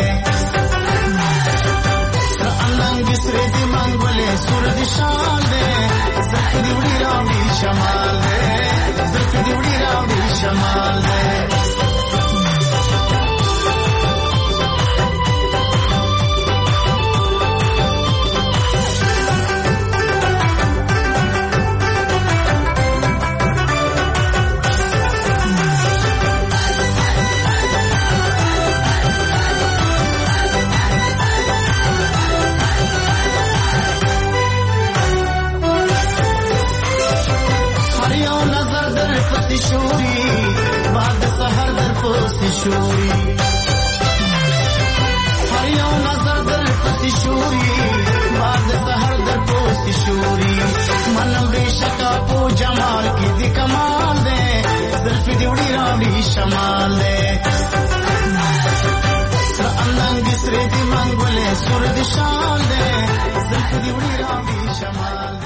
اننګ سری دی منګولې سور دی شال دے زلف دی وړي راوي شمال دے زلف دی وړي راوي شمال دے شوري بعد سحر در پوستی شوري هر یو نظر در پوستی شوري بعد سحر در پوستی شوري شمال دے سر اندنګ سری دی منګولې سور دی شال دے زلف دی وړي راوي شمال